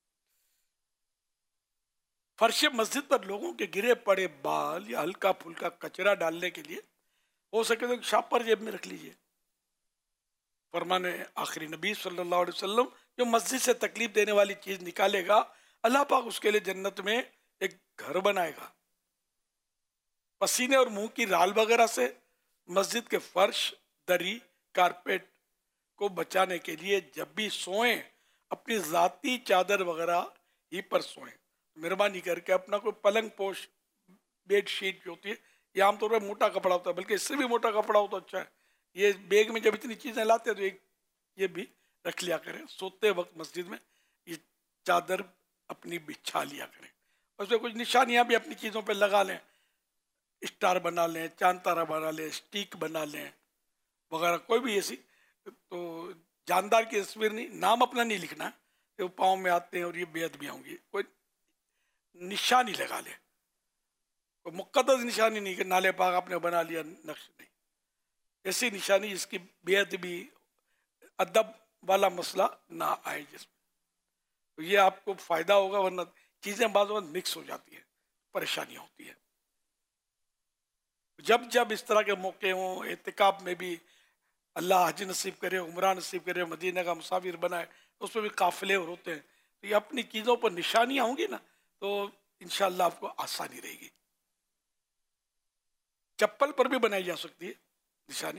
فرش مسجد پر لوگوں کے گرے پڑے بال یا ہلکا پھلکا کچرا ڈالنے کے لیے ہو سکے تو شاپر جیب میں رکھ لیجئے۔ فرمان آخری نبی صلی اللہ علیہ وسلم جو مسجد سے تکلیف دینے والی چیز نکالے گا اللہ پاک اس کے لیے جنت میں ایک گھر بنائے گا۔ پسینے اور منہ کی رال وغیرہ سے مسجد کے فرش، دری، کارپیٹ کو بچانے کے لیے جب بھی سوئیں اپنی ذاتی چادر وغیرہ ہی پر سوئیں۔ مہربانی کر کے اپنا کوئی پلنگ پوش بیڈ شیٹ جو ہوتی ہے یہ عام طور پر موٹا کپڑا ہوتا ہے، بلکہ اس سے بھی موٹا کپڑا ہو تو اچھا ہے۔ یہ بیگ میں جب اتنی چیزیں لاتے ہیں تو ایک یہ بھی رکھ لیا کریں، سوتے وقت مسجد میں یہ چادر اپنی بچھا لیا کریں۔ اس میں کچھ نشانیاں بھی اپنی چیزوں پہ لگا لیں، اسٹار بنا لیں، چاند تارا بنا لیں، اسٹیک بنا لیں وغیرہ، کوئی بھی ایسی تو جاندار کی تصویر نہیں، نام اپنا نہیں لکھنا ہے کہ وہ پاؤں میں آتے ہیں اور یہ بے ادبیاں ہوں گی، کوئی نشانی لگا لیں، کوئی مقدس نشانی نہیں کہ نالے پاک آپ نے بنا لیا، نقش نہیں، ایسی نشانی جس کی بے ادبی ادب والا مسئلہ نہ آئے جس میں، تو یہ آپ کو فائدہ ہوگا، ورنہ چیزیں بعض وقت مکس ہو جاتی ہیں، پریشانیاں ہوتی ہیں۔ جب جب اس طرح کے موقع ہوں، اعتکاف میں بھی اللہ حج نصیب کرے، عمرہ نصیب کرے، مدینہ کا مسافر بنائے، اس میں بھی قافلے اور ہوتے ہیں، تو یہ اپنی چیزوں پر نشانیاں ہوں گی نا تو انشاءاللہ آپ کو آسانی رہے گی۔ چپل پر بھی بنائی جا سکتی ہے نشانی،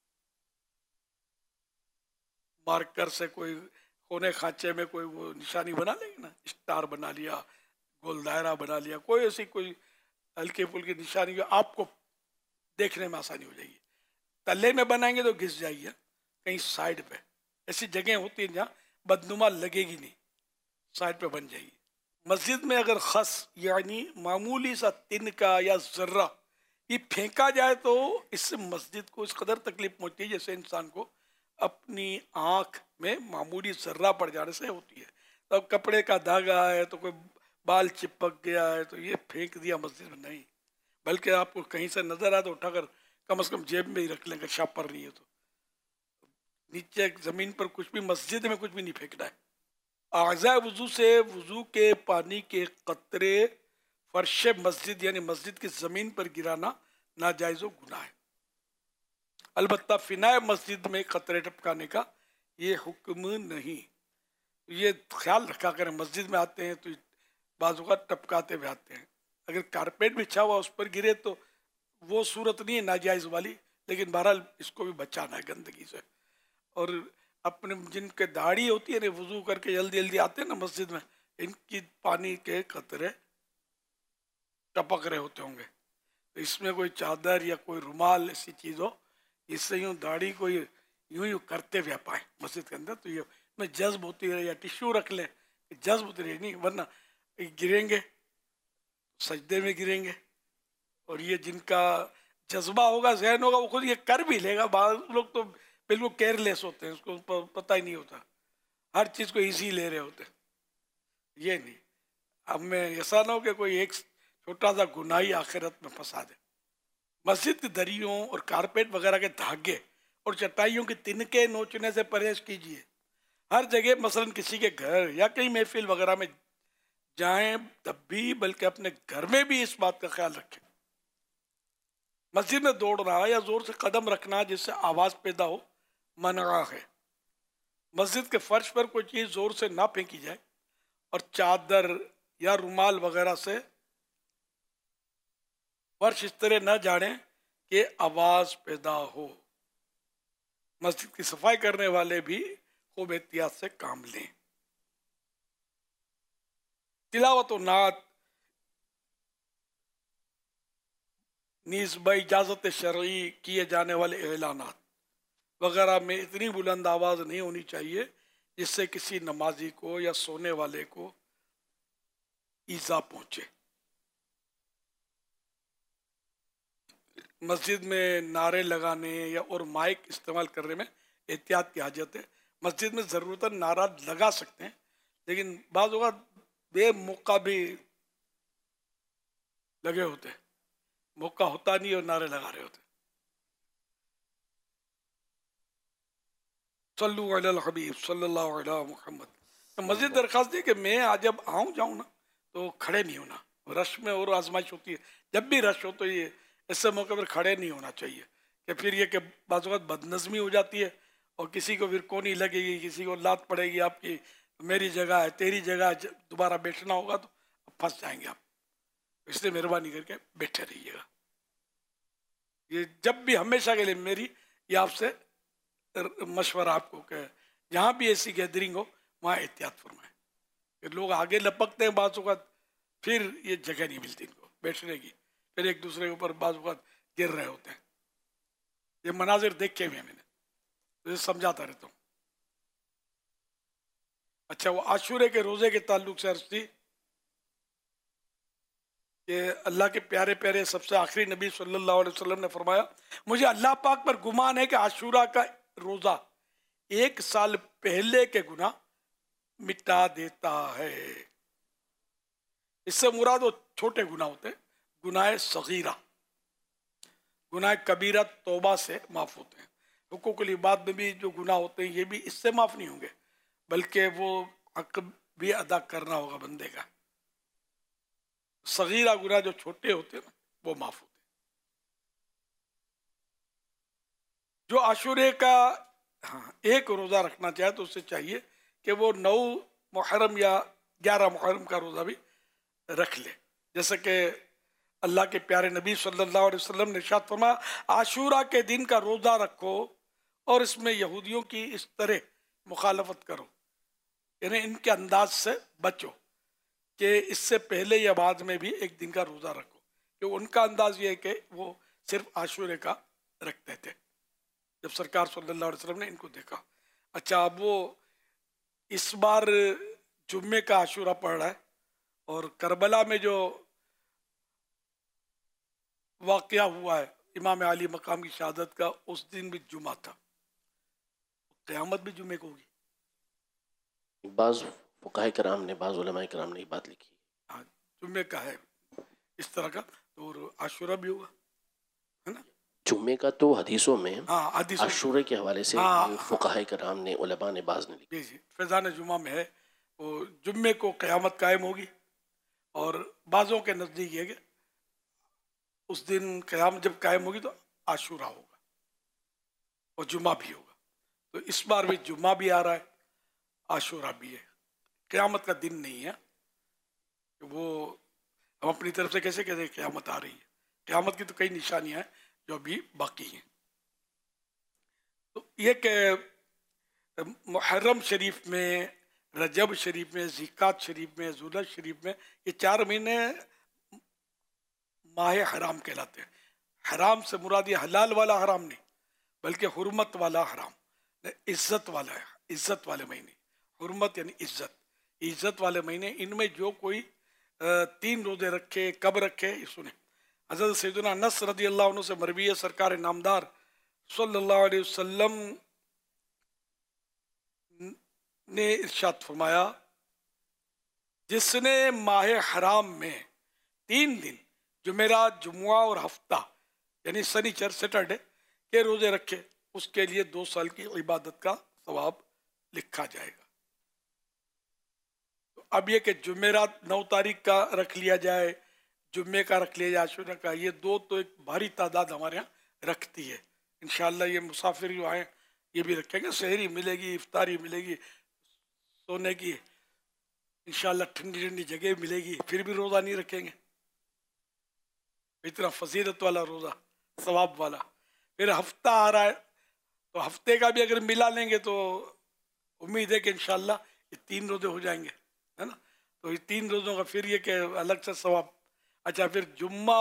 مارکر سے کوئی کونے خانچے میں کوئی وہ نشانی بنا لیں گے نا، اسٹار بنا لیا، گول دائرہ بنا لیا، کوئی ایسی کوئی ہلکی پھلکی نشانی جو آپ کو دیکھنے میں آسانی ہو جائے گی۔ تلے میں بنائیں گے تو گھس جائیے، کہیں سائڈ پہ ایسی جگہیں ہوتی ہیں جہاں بدنما لگے گی نہیں، سائڈ پہ بن جائے گی۔ مسجد میں اگر خس یعنی معمولی سا تن کا یا ذرہ یہ پھینکا جائے تو اس سے مسجد کو اس قدر تکلیف پہنچتی ہے جیسے انسان کو اپنی آنکھ میں معمولی ذرہ پڑ جانے سے ہوتی ہے۔ تو اب کپڑے کا دھاگا ہے تو کوئی بال چپک گیا ہے تو یہ پھینک دیا مسجد میں نہیں، بلکہ آپ کو کہیں سے نظر آئے تو اٹھا کر کم از کم جیب میں ہی رکھ لیں گے، شاپر نہیں ہے تو نیچے زمین پر کچھ بھی، مسجد میں کچھ بھی نہیں پھینکنا ہے۔ اعضاء وضو سے وضو کے پانی کے قطرے فرش مسجد یعنی مسجد کی زمین پر گرانا ناجائز و گناہ ہے۔ البتہ فنائے مسجد میں قطرے ٹپکانے کا یہ حکم نہیں، یہ خیال رکھا کریں مسجد میں آتے ہیں تو بعض اوقات ٹپکاتے ہوئے آتے ہیں، اگر کارپیٹ بچھا ہوا اس پر گرے تو وہ صورت نہیں ہے ناجائز والی، لیکن بہرحال اس کو بھی بچانا ہے گندگی سے۔ اور اپنے جن کے داڑھی ہوتی ہے نا وضو کر کے جلدی جلدی آتے ہیں نا مسجد میں، ان کی پانی کے قطرے ٹپک رہے ہوتے ہوں گے، تو اس میں کوئی چادر یا کوئی رومال ایسی چیز ہو اس سے یوں داڑھی کو یوں یوں کرتے ہوئے پائیں مسجد کے اندر، تو یہ میں جذب ہوتی رہے، یا ٹیشو رکھ لیں جذب ہوتی رہے، نہیں ورنہ گریں گے سجدے میں گریں گے۔ اور یہ جن کا جذبہ ہوگا، ذہن ہوگا، وہ خود یہ کر بھی لے گا۔ بعض لوگ تو بالکل کیئر لیس ہوتے ہیں، اس کو پتہ ہی نہیں ہوتا، ہر چیز کو ایزی لے رہے ہوتے ہیں، یہ نہیں۔ اب میں ایسا نہ ہو کہ کوئی ایک چھوٹا سا گناہی آخرت میں پھنسا دے۔ مسجد کی دریوں اور کارپیٹ وغیرہ کے دھاگے اور چٹائیوں کی تنکے نوچنے سے پرہیز کیجیے. ہر جگہ مثلا کسی کے گھر یا کہیں محفل وغیرہ میں جائیں تب بھی بلکہ اپنے گھر میں بھی اس بات کا خیال رکھیں. مسجد میں دوڑنا یا زور سے قدم رکھنا جس سے آواز پیدا ہو منع ہے. مسجد کے فرش پر کوئی چیز زور سے نہ پھینکی جائے اور چادر یا رومال وغیرہ سے فرش اس طرح نہ جاڑیں کہ آواز پیدا ہو. مسجد کی صفائی کرنے والے بھی خوب احتیاط سے کام لیں. تلاوت و نعت نیز باجازت شرعی کیے جانے والے اعلانات وغیرہ میں اتنی بلند آواز نہیں ہونی چاہیے جس سے کسی نمازی کو یا سونے والے کو ایذا پہنچے. مسجد میں نعرے لگانے یا اور مائک استعمال کرنے میں احتیاط کی حاجت ہے. مسجد میں ضرورتاً نعرہ لگا سکتے ہیں لیکن بعض اوقات بے موقع بھی لگے ہوتے ہیں, موقع ہوتا نہیں اور نعرے لگا رہے ہوتے. صلو علی الحبیب صلی اللہ علیہ محمد. مزید درخواست دی کہ میں آج جب آؤں جاؤں نا تو کھڑے نہیں ہونا. رش میں اور آزمائش ہوتی ہے, جب بھی رش ہو تو یہ ایسے موقع پر کھڑے نہیں ہونا چاہیے کہ پھر یہ کہ بعض اوقات بد نظمی ہو جاتی ہے اور کسی کو پھر کونی لگے گی, کسی کو لات پڑے گی آپ کی, میری جگہ ہے تیری جگہ ہے, دوبارہ بیٹھنا ہوگا تو پھنس جائیں گے آپ. اس لیے مہربانی کر کے بیٹھے رہیے گا. یہ جب بھی ہمیشہ کے لیے میری یہ آپ سے مشورہ آپ کو کہ جہاں بھی ایسی گیدرنگ ہو وہاں احتیاط فرمائیں. کہ لوگ آگے لپکتے ہیں بعض اوقات پھر یہ جگہ نہیں ملتی ان کو بیٹھنے کی, پھر ایک دوسرے کے اوپر بعض اوقات گر رہے ہوتے ہیں. یہ مناظر دیکھے ہوئے میں نے تو سمجھاتا رہتا ہوں. اچھا, وہ عاشورے کے روزے کے تعلق سے عرض تھی کہ اللہ کے پیارے پیارے سب سے آخری نبی صلی اللہ علیہ وسلم نے فرمایا مجھے اللہ پاک پر گمان ہے کہ عاشورہ کا روزہ ایک سال پہلے کے گناہ مٹا دیتا ہے. اس سے مراد وہ چھوٹے گناہ ہوتے ہیں, گناہ صغیرہ. گناہ کبیرہ توبہ سے معاف ہوتے ہیں. حقوق العباد میں بھی جو گناہ ہوتے ہیں یہ بھی اس سے معاف نہیں ہوں گے بلکہ وہ حق بھی ادا کرنا ہوگا بندے کا. صغیرہ گناہ جو چھوٹے ہوتے ہیں وہ معاف ہوتے ہیں. جو عاشورے کا ہاں ایک روزہ رکھنا چاہے تو اسے چاہیے کہ وہ نو محرم یا گیارہ محرم کا روزہ بھی رکھ لے. جیسے کہ اللہ کے پیارے نبی صلی اللہ علیہ وسلم نے ارشاد فرمایا عاشورہ کے دن کا روزہ رکھو اور اس میں یہودیوں کی اس طرح مخالفت کرو, یعنی ان کے انداز سے بچو کہ اس سے پہلے یا بعد میں بھی ایک دن کا روزہ رکھو. کہ ان کا انداز یہ ہے کہ وہ صرف عاشورے کا رکھتے تھے جب سرکار صلی اللہ علیہ وسلم نے ان کو دیکھا. اچھا, اب وہ اس بار جمعے کا عاشورہ پڑھ رہا ہے اور کربلا میں جو واقعہ ہوا ہے امام علی مقام کی شہادت کا اس دن بھی جمعہ تھا, قیامت بھی جمعے کو ہوگی. بعض فقہاء کرام نے بعض علماء کرام نے یہ بات لکھی. ہاں جمعے کا ہے اس طرح کا, اور عاشورہ بھی ہوگا ہے نا. جمعے کا تو حدیثوں میں ہاں حدیثوں عاشورے کے حوالے سے ہاں فقہاء کرام نے علماء نے بعض نے لکھی. جی جی فیضان جمعہ میں ہے وہ جمعے کو قیامت قائم ہوگی, اور بعضوں کے نزدیک یہ کہ اس دن قیامت جب قائم ہوگی تو عاشورہ ہوگا اور جمعہ بھی ہوگا. تو اس بار بھی جمعہ بھی آ رہا ہے, عاشورہ بھی ہے. قیامت کا دن نہیں ہے کہ وہ ہم اپنی طرف سے کیسے کہتے ہیں قیامت آ رہی ہے. قیامت کی تو کئی نشانیاں ہیں جو ابھی باقی ہیں. تو یہ کہ محرم شریف میں, رجب شریف میں, ذیقات شریف میں, ذوالحج شریف میں, یہ چار مہینے ماہ حرام کہلاتے ہیں. حرام سے مراد یہ حلال والا حرام نہیں بلکہ حرمت والا حرام, عزت والا ہے, عزت والے مہینے. حرمت یعنی عزت, عزت والے مہینے. ان میں جو کوئی تین روزے رکھے کب رکھے یہ سنیں. حضرت سیدنا انس رضی اللہ عنہ سے مروی ہے سرکار نامدار صلی اللہ علیہ وسلم نے ارشاد فرمایا جس نے ماہ حرام میں تین دن جمعرات, جمعہ اور ہفتہ یعنی سنیچر سیٹرڈے کے روزے رکھے، اس کے لیے دو سال کی عبادت کا ثواب لکھا جائے گا۔ تو اب یہ کہ جمعرات نو تاریخ کا رکھ لیا جائے، جمعے کا رکھ لیا جائے، عاشورہ کا، یہ دو تو ایک بھاری تعداد ہمارے یہاں رکھتی ہے۔ انشاءاللہ یہ مسافر جو آئیں یہ بھی رکھیں گے، سحری ملے گی، افطاری ملے گی، سونے کی انشاءاللہ ٹھنڈی ٹھنڈی جگہ ملے گی، پھر بھی روزہ نہیں رکھیں گے، اتنا فضیلت والا روزہ، ثواب والا۔ پھر ہفتہ آ رہا ہے تو ہفتے کا بھی اگر ملا لیں گے تو امید ہے کہ انشاءاللہ یہ تین روزے ہو جائیں گے، ہے نا؟ تو یہ تین روزوں کا پھر یہ کہ الگ سے ثواب۔ اچھا، پھر جمعہ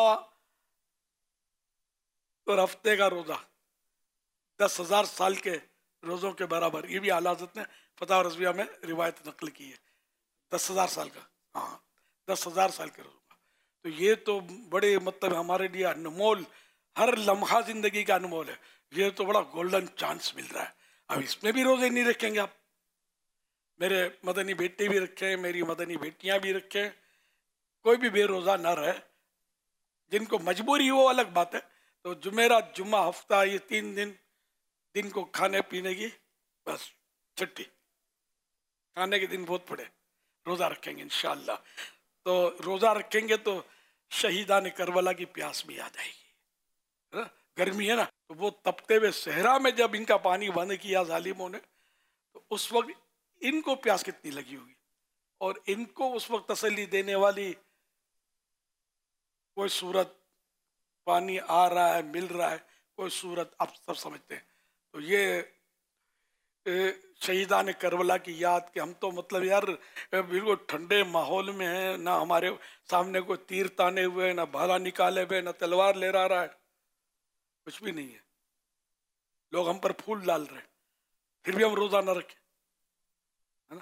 اور ہفتے کا روزہ دس ہزار سال کے روزوں کے برابر، یہ بھی اعلیٰ حضرت نے فتح رضویہ میں روایت نقل کی ہے، دس ہزار سال کا، ہاں دس ہزار سال کے روزوں کا۔ تو یہ تو بڑے مطلب ہمارے لیے انمول، ہر لمحہ زندگی کا انمول ہے، یہ تو بڑا گولڈن چانس مل رہا ہے۔ اب اس میں بھی روزے نہیں رکھیں گے آپ، میرے مدنی بیٹے بھی رکھیں، میری مدنی بیٹیاں بھی رکھیں، کوئی بھی بے روزہ نہ رہے، جن کو مجبوری ہو الگ بات ہے۔ تو جمعرات، جمعہ، ہفتہ، یہ تین دن دن کو کھانے پینے کی بس چھٹی، کھانے کے دن بہت پڑے، روزہ رکھیں گے انشاءاللہ۔ تو روزہ رکھیں گے تو شہیدان کربلا کی پیاس بھی آ جائے گی، گرمی ہے نا، تو وہ تپتے ہوئے صحرا میں جب ان کا پانی بند کیا ظالموں نے، تو اس وقت ان کو پیاس کتنی لگی ہوگی، اور ان کو اس وقت تسلی دینے والی کوئی صورت، پانی آ رہا ہے، مل رہا ہے، کوئی صورت آپ سب سمجھتے ہیں۔ تو یہ شہیدان کربلا کی یاد کہ ہم تو مطلب یار بالکل ٹھنڈے ماحول میں ہیں، نہ ہمارے سامنے کوئی تیر تانے ہوئے، نہ بھالا نکالے ہوئے، نہ تلوار لے رہا ہے، کچھ بھی نہیں ہے، لوگ ہم پر پھول ڈال رہے ہیں، پھر بھی ہم روزہ نہ رکھیں، ہے نا؟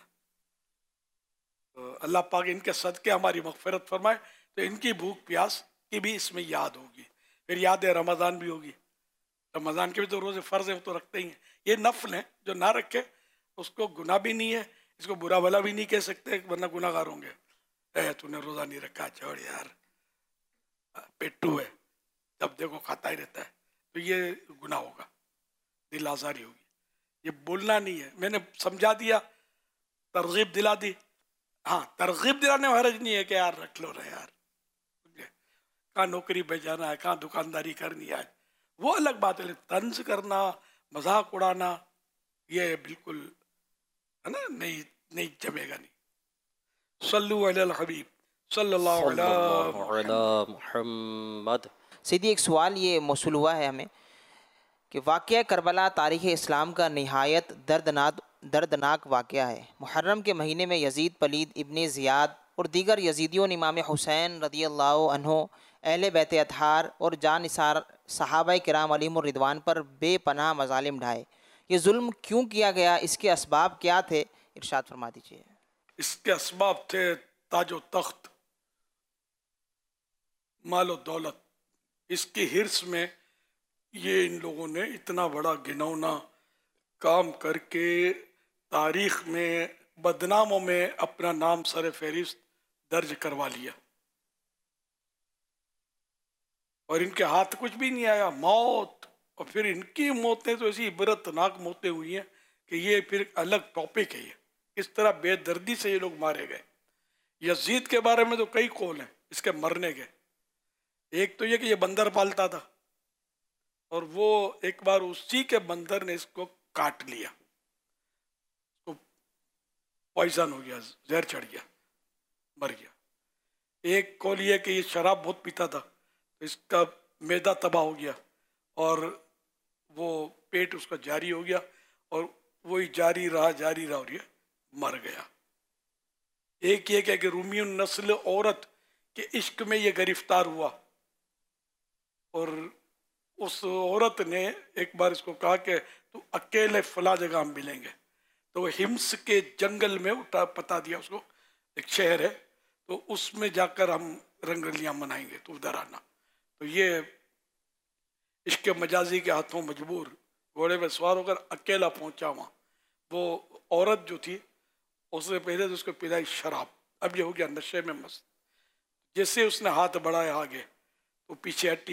تو اللہ پاک ان کے صدقے ہماری مغفرت فرمائے۔ تو ان کی بھوک پیاس کی بھی اس میں یاد ہوگی، پھر یاد رمضان بھی ہوگی، رمضان کے بھی تو روزے فرض ہیں، وہ تو رکھتے ہی ہیں، یہ نفل ہیں، جو نہ رکھے اس کو گناہ بھی نہیں ہے، اس کو برا بھلا بھی نہیں کہہ سکتے ورنہ گناہ گار ہوں گے، اے تو نے روزہ نہیں رکھا، چھوڑ یار، پیٹو ہے، جب دیکھو کھاتا ہی رہتا ہے، تو یہ گناہ ہوگا، دل آزاری ہوگی، یہ بولنا نہیں ہے۔ میں نے سمجھا دیا، ترغیب دلا دی، ہاں ترغیب دلانے میں حرج نہیں ہے کہ یار رکھ لو نا یار، کہاں نوکری پہ جانا ہے، کہاں دکانداری کرنی ہے، وہ الگ بات ہے، طنز کرنا، مذاق اڑانا، یہ بالکل ہے نا نہیں نہیں جمے گا نہیں۔ صلو علی الحبیب صلی اللہ علیہ محمد۔ سیدھی ایک سوال یہ موصول ہوا ہے ہمیں کہ واقعہ کربلا تاریخ اسلام کا نہایت دردناک دردناک واقعہ ہے۔ محرم کے مہینے میں یزید پلید ابن زیاد اور دیگر یزیدیوں نے امام حسین رضی اللہ عنہ، اہل بیت اطہار اور جان نثار صحابہ کرام علیہم الرضوان پر بے پناہ مظالم ڈھائے۔ یہ ظلم کیوں کیا گیا، اس کے اسباب کیا تھے، ارشاد فرما دیجیے۔ اس کے اسباب تھے تاج و تخت، مال و دولت، اس کی حرص میں یہ ان لوگوں نے اتنا بڑا گھنونا کام کر کے تاریخ میں بدناموں میں اپنا نام سر فہرست درج کروا لیا، اور ان کے ہاتھ کچھ بھی نہیں آیا، موت، اور پھر ان کی موتیں تو ایسی عبرتناک موتیں ہوئی ہیں کہ یہ پھر الگ ٹاپک ہے، یہ اس طرح بے دردی سے یہ لوگ مارے گئے۔ یزید کے بارے میں تو کئی قول ہیں اس کے مرنے کے، ایک تو یہ کہ یہ بندر پالتا تھا، اور وہ ایک بار اسی کے بندر نے اس کو کاٹ لیا، تو پوائزن ہو گیا، زہر چڑھ گیا، مر گیا۔ ایک قول یہ کہ یہ شراب بہت پیتا تھا، اس کا معدہ تباہ ہو گیا، اور وہ پیٹ اس کا جاری ہو گیا، اور وہی جاری رہا جاری رہا اور یہ مر گیا۔ ایک یہ کہ رومی النسل عورت کے عشق میں یہ گرفتار ہوا، اور اس عورت نے ایک بار اس کو کہا کہ تو اکیلے فلاں جگہ ہم ملیں گے، تو وہ ہمس کے جنگل میں اٹھا پتا دیا اس کو، ایک شہر ہے، تو اس میں جا کر ہم رنگ رلیاں منائیں گے، تو ادھر آنا۔ تو یہ عشق مجازی کے ہاتھوں مجبور گھوڑے پہ سوار ہو کر اکیلا پہنچا وہاں۔ وہ عورت جو تھی اس سے پہلے تو اس کو پلائی شراب، اب یہ ہو گیا نشے میں مست، جیسے اس نے ہاتھ بڑھایا آگے تو پیچھے ہٹی،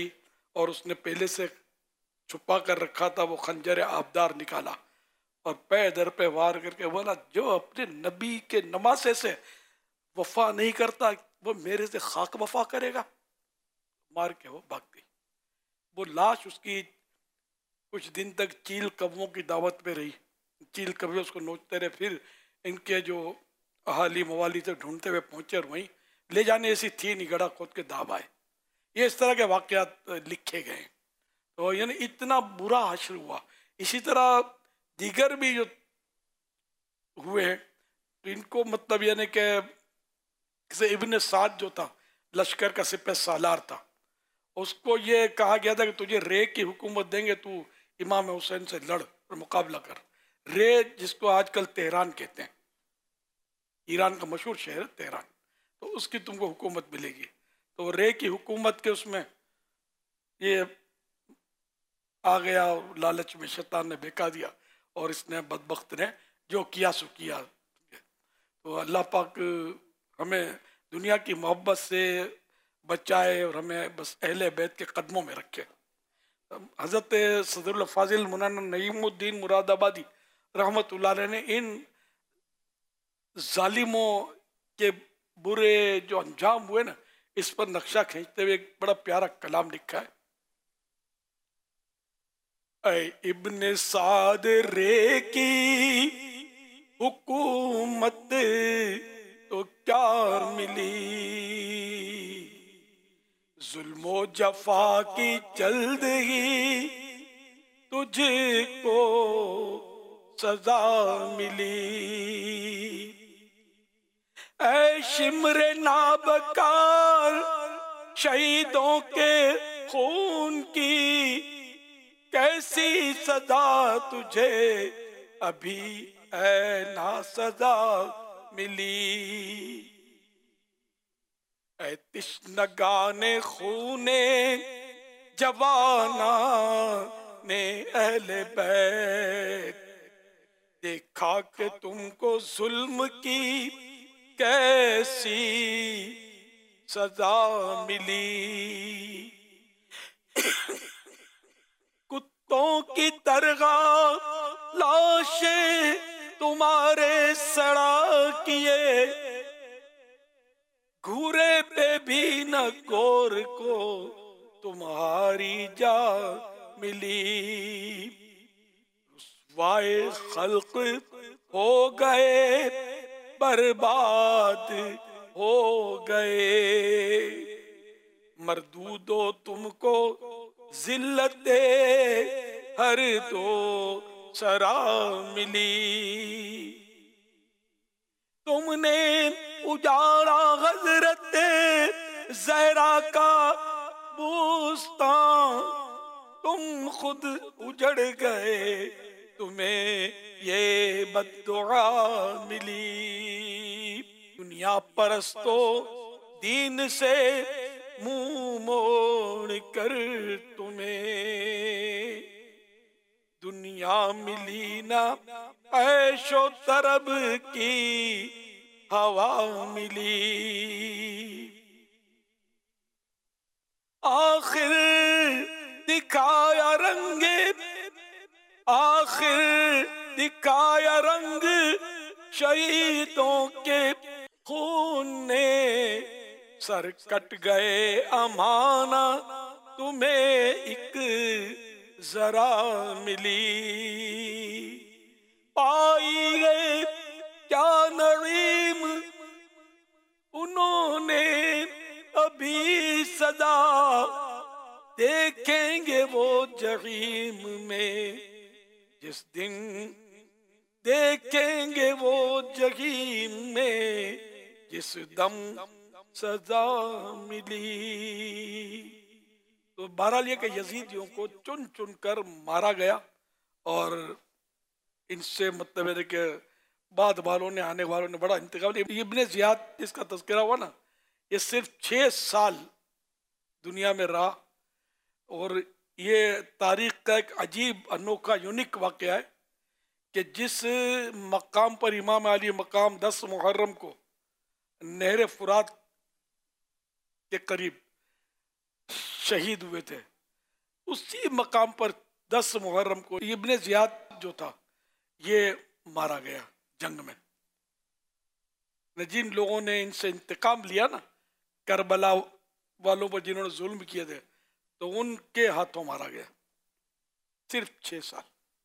اور اس نے پہلے سے چھپا کر رکھا تھا وہ خنجر آبدار نکالا اور پے در پہ وار کر کے بولا جو اپنے نبی کے نماسے سے وفا نہیں کرتا وہ میرے سے خاک وفا کرے گا. مار کے وہ بھاگ گئی. وہ لاش اس کی کچھ دن تک چیل کووں کی دعوت پہ رہی. چیل کوے اس کو نوچتے رہے. پھر ان کے جو اہالی موالی سے ڈھونڈتے ہوئے پہنچے اور وہیں لے جانے ایسی تھی نہیں, گڑھا کھود کے داب آئے. یہ اس طرح کے واقعات لکھے گئے. تو یعنی اتنا برا حشر ہوا. اسی طرح دیگر بھی جو ہوئے ہیں تو ان کو مطلب یعنی کہ ابن سعد جو تھا لشکر کا سپہ سالار تھا, اس کو یہ کہا گیا تھا کہ تجھے رے کی حکومت دیں گے, تو امام حسین سے لڑ اور مقابلہ کر. رے جس کو آج کل تہران کہتے ہیں, ایران کا مشہور شہر ہے تہران, تو اس کی تم کو حکومت ملے گی. تو رے کی حکومت کے اس میں یہ آ گیا, لالچ میں شیطان نے بہکا دیا اور اس نے بدبخت نے جو کیا سو کیا. تو اللہ پاک ہمیں دنیا کی محبت سے بچائے اور ہمیں بس اہل بیت کے قدموں میں رکھے. حضرت صدر الفاضل مولانا نعیم الدین مراد آبادی رحمۃ اللہ علیہ نے ان ظالموں کے برے جو انجام ہوئے نا اس پر نقشہ کھینچتے ہوئے ایک بڑا پیارا کلام لکھا ہے. اے ابن سعد رے کی حکومت تو کیا ملی, ظلم و جفا کی جلد ہی تجھ کو سزا ملی. اے شمر نابکار شہیدوں کے خون کی کیسی سزا تجھے ابھی اے نا سزا ملی. اے تشنگان خون جوانا نے اہل بیت دیکھا کہ تم کو ظلم کی کیسی سزا ملی. کتوں کی طرح لاشیں تمہارے سڑا کیے, گھورے پہ بھی نہ گور کو تمہاری جا ملی. رسوائے خلق ہو گئے برباد ہو گئے, مردودو تم کو ذلت ہر دو سرا ملی. تم نے اجاڑا حضرت زہرا کا بوستان, تم خود اجڑ گئے تمہیں یہ بددعا ملی. دنیا پرستو دین سے منہ موڑ کر تمہیں دنیا ملی نہ عیش و طرب کی ہوا ملی. آخر دکھایا رنگ آخر دکھایا رنگ شہیدوں کے خون نے, سر کٹ گئے امانہ تمہیں ایک ذرا ملی. پائی گئے کیا نعیم انہوں نے ابھی سزا, دیکھیں گے وہ جحیم میں جس دن, دیکھیں گے وہ جحیم میں جس دم سزا ملی. تو بہرحال یہ کہ یزیدیوں کو چن چن کر مارا گیا اور ان سے مطلب ہے کہ بعد والوں نے آنے والوں نے بڑا انتقام لیا. ابن زیاد جس کا تذکرہ ہوا نا یہ صرف چھ سال دنیا میں رہا اور یہ تاریخ کا ایک عجیب انوکھا یونیک واقعہ ہے کہ جس مقام پر امام علی مقام دس محرم کو نہر فرات کے قریب شہید ہوئے تھے اسی مقام پر دس محرم کو ابن زیاد جو تھا یہ مارا گیا جنگ میں. جن لوگوں نے ان سے انتقام لیا نا کربلا والوں پر جنہوں نے ظلم کیے تھے تو ان کے ہاتھوں مارا گیا. صرف چھ سال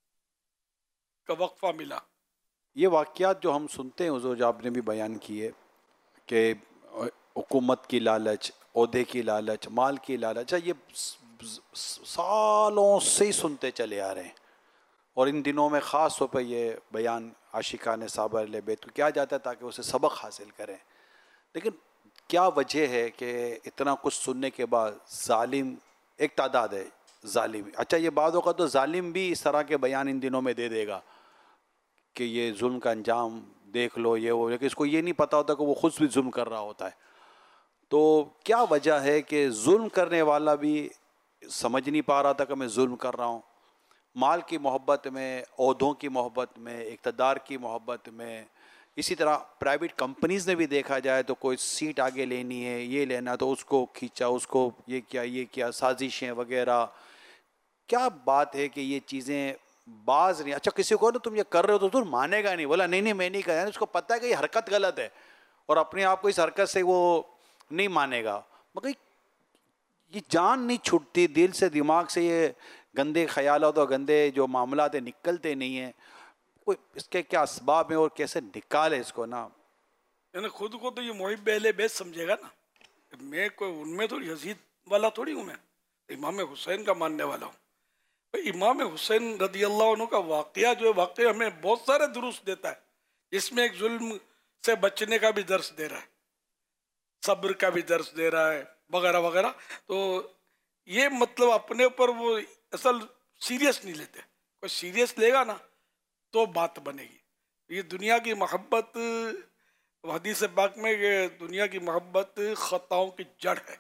کا وقفہ ملا. یہ واقعات جو ہم سنتے ہیں حضور جو آپ نے بھی بیان کیے کہ حکومت کی لالچ، عہدے کی لالچ، مال کی لالچ، یہ سالوں سے ہی سنتے چلے آ رہے ہیں. اور ان دنوں میں خاص طور پہ یہ بیان عاشقان صحابہ اہل بیت کو کیا جاتا ہے تاکہ اسے سبق حاصل کریں. لیکن کیا وجہ ہے کہ اتنا کچھ سننے کے بعد ظالم ایک تعداد ہے ظالم. اچھا یہ بعض اوقات تو ظالم بھی اس طرح کے بیان ان دنوں میں دے دے گا کہ یہ ظلم کا انجام دیکھ لو یہ وہ، لیکن اس کو یہ نہیں پتہ ہوتا کہ وہ خود بھی ظلم کر رہا ہوتا ہے. تو کیا وجہ ہے کہ ظلم کرنے والا بھی سمجھ نہیں پا رہا تھا کہ میں ظلم کر رہا ہوں؟ مال کی محبت میں، عہدوں کی محبت میں، اقتدار کی محبت میں. اسی طرح پرائیویٹ کمپنیز نے بھی دیکھا جائے تو کوئی سیٹ آگے لینی ہے، یہ لینا تو اس کو کھینچا، اس کو یہ کیا یہ کیا سازشیں وغیرہ. کیا بات ہے کہ یہ چیزیں بعض نہیں. اچھا کسی کو نا تم یہ کر رہے ہو تو تم مانے گا نہیں، بولا نہیں نہیں میں نہیں کر رہا، اس کو پتہ ہے کہ یہ حرکت غلط ہے اور اپنے آپ کو اس حرکت سے وہ نہیں مانے گا، مگر یہ جان نہیں چھٹتی دل سے دماغ سے، یہ گندے خیالات اور گندے جو معاملات نکلتے نہیں ہیں. کوئی اس کے کیا اسباب ہیں اور کیسے نکالے اس کو نا؟ یعنی خود کو تو یہ محب اہل بیت سمجھے گا نا. میں کوئی ان میں تو یزید والا تھوڑی ہوں، میں امام حسین کا ماننے والا ہوں. امام حسین رضی اللہ عنہ کا واقعہ جو ہے واقعہ ہمیں بہت سارے دروس دیتا ہے، جس میں ایک ظلم سے بچنے کا بھی درس دے رہا ہے، صبر کا بھی درس دے رہا ہے وغیرہ وغیرہ. تو یہ مطلب اپنے اوپر وہ اصل سیریس نہیں لیتے. کوئی سیریس لے گا نا تو بات بنے گی. یہ دنیا کی محبت، حدیث پاک میں کہ دنیا کی محبت خطاؤں کی جڑ ہے،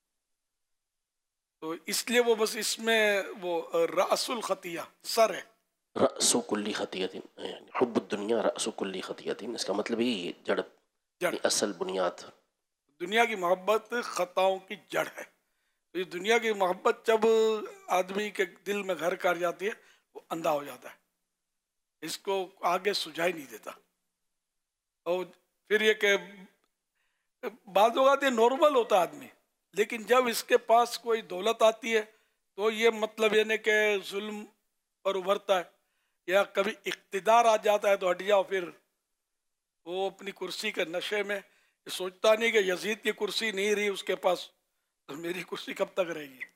تو اس لیے وہ بس اس میں وہ رأس الخطیہ سر ہے. رأس کلی خطیۃ، یعنی حب الدنیا رأس کلی خطیۃ، اس کا مطلب یہ جڑ جڑ اصل بنیاد. دنیا کی محبت خطاؤں کی جڑ ہے. یہ دنیا کی محبت جب آدمی کے دل میں گھر کر جاتی ہے وہ اندھا ہو جاتا ہے، اس کو آگے سجھائی نہیں دیتا. اور پھر یہ کہ بعض اوقات یہ نارمل ہوتا آدمی، لیکن جب اس کے پاس کوئی دولت آتی ہے تو یہ مطلب یہ نہیں کہ ظلم پر ابھرتا ہے، یا کبھی اقتدار آ جاتا ہے تو ہٹ جاؤ. پھر وہ اپنی کرسی کے نشے میں یہ سوچتا نہیں کہ یزید کی کرسی نہیں رہی اس کے پاس تو میری کرسی کب تک رہے گی.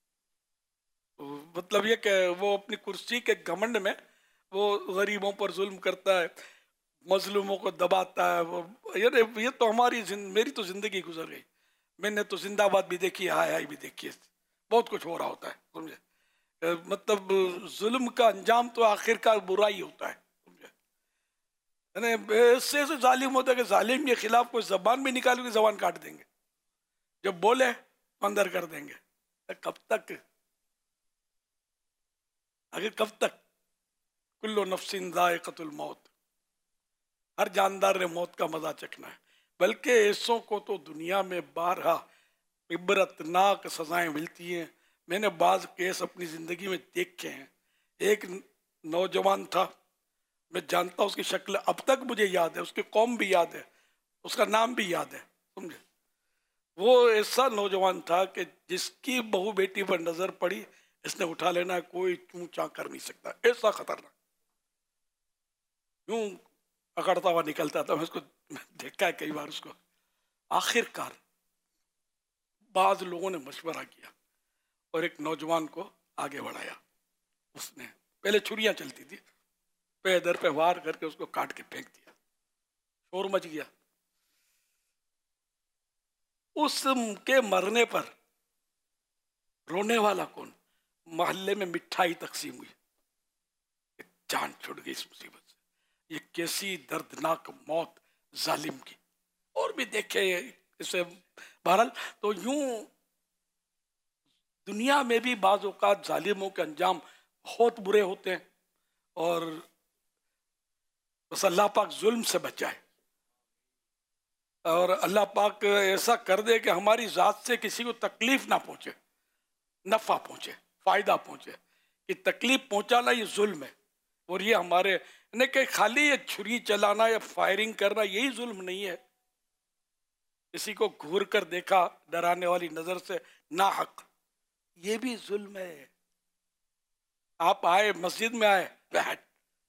مطلب یہ کہ وہ اپنی کرسی کے گھمنڈ میں وہ غریبوں پر ظلم کرتا ہے، مظلوموں کو دباتا ہے. وہ یہ تو ہماری میری تو زندگی گزر گئی. میں نے تو زندہ باد بھی دیکھی ہے، ہائے ہائے بھی دیکھی ہے، بہت کچھ ہو رہا ہوتا ہے سمجھے. مطلب ظلم کا انجام تو آخر کا برائی ہوتا ہے سمجھے. یعنی ایسے سے ظالم ہوتا ہے کہ ظالم کے خلاف کوئی زبان بھی نکال کے زبان کاٹ دیں گے، جب بولے اندر کر دیں گے. کب تک آگے کب تک؟ کلو نفس ذائقۃ الموت، ہر جاندار نے موت کا مزہ چکھنا ہے. بلکہ ایسوں کو تو دنیا میں بارہا عبرتناک سزائیں ملتی ہیں. میں نے بعض کیس اپنی زندگی میں دیکھے ہیں. ایک نوجوان تھا، میں جانتا ہوں اس کی شکل اب تک مجھے یاد ہے، اس کی قوم بھی یاد ہے، اس کا نام بھی یاد ہے سمجھے. وہ ایسا نوجوان تھا کہ جس کی بہو بیٹی پر نظر پڑی اس نے اٹھا لینا ہے، کوئی چوں چاں کر نہیں سکتا. ایسا خطرناک، یوں اکڑتا ہوا نکلتا تھا. میں اس کو دیکھا ہے کئی بار اس کو. آخر کار بعض لوگوں نے مشورہ کیا اور ایک نوجوان کو آگے بڑھایا. اس نے پہلے چھریاں چلتی تھی، پہ در پہ وار کر کے اس کو کاٹ کے پھینک دیا. شور مچ گیا. اس کے مرنے پر رونے والا کون؟ محلے میں مٹھائی تقسیم ہوئی. جان چھوٹ گئی اس مصیبت سے. یہ کیسی دردناک موت ظالم کی. اور بھی دیکھے اسے. بہرحال تو یوں دنیا میں بھی بعض اوقات ظالموں کے انجام بہت برے ہوتے ہیں، اور بس اللہ پاک ظلم سے بچائے، اور اللہ پاک ایسا کر دے کہ ہماری ذات سے کسی کو تکلیف نہ پہنچے، نفع پہنچے، فائدہ پہنچے. کہ تکلیف پہنچانا یہ ظلم ہے. اور یہ ہمارے نے کہ خالی یہ چھری چلانا یا فائرنگ کرنا یہی ظلم نہیں ہے. کسی کو گھور کر دیکھا ڈرانے والی نظر سے ناحق، یہ بھی ظلم ہے. آپ آئے مسجد میں آئے بیٹھ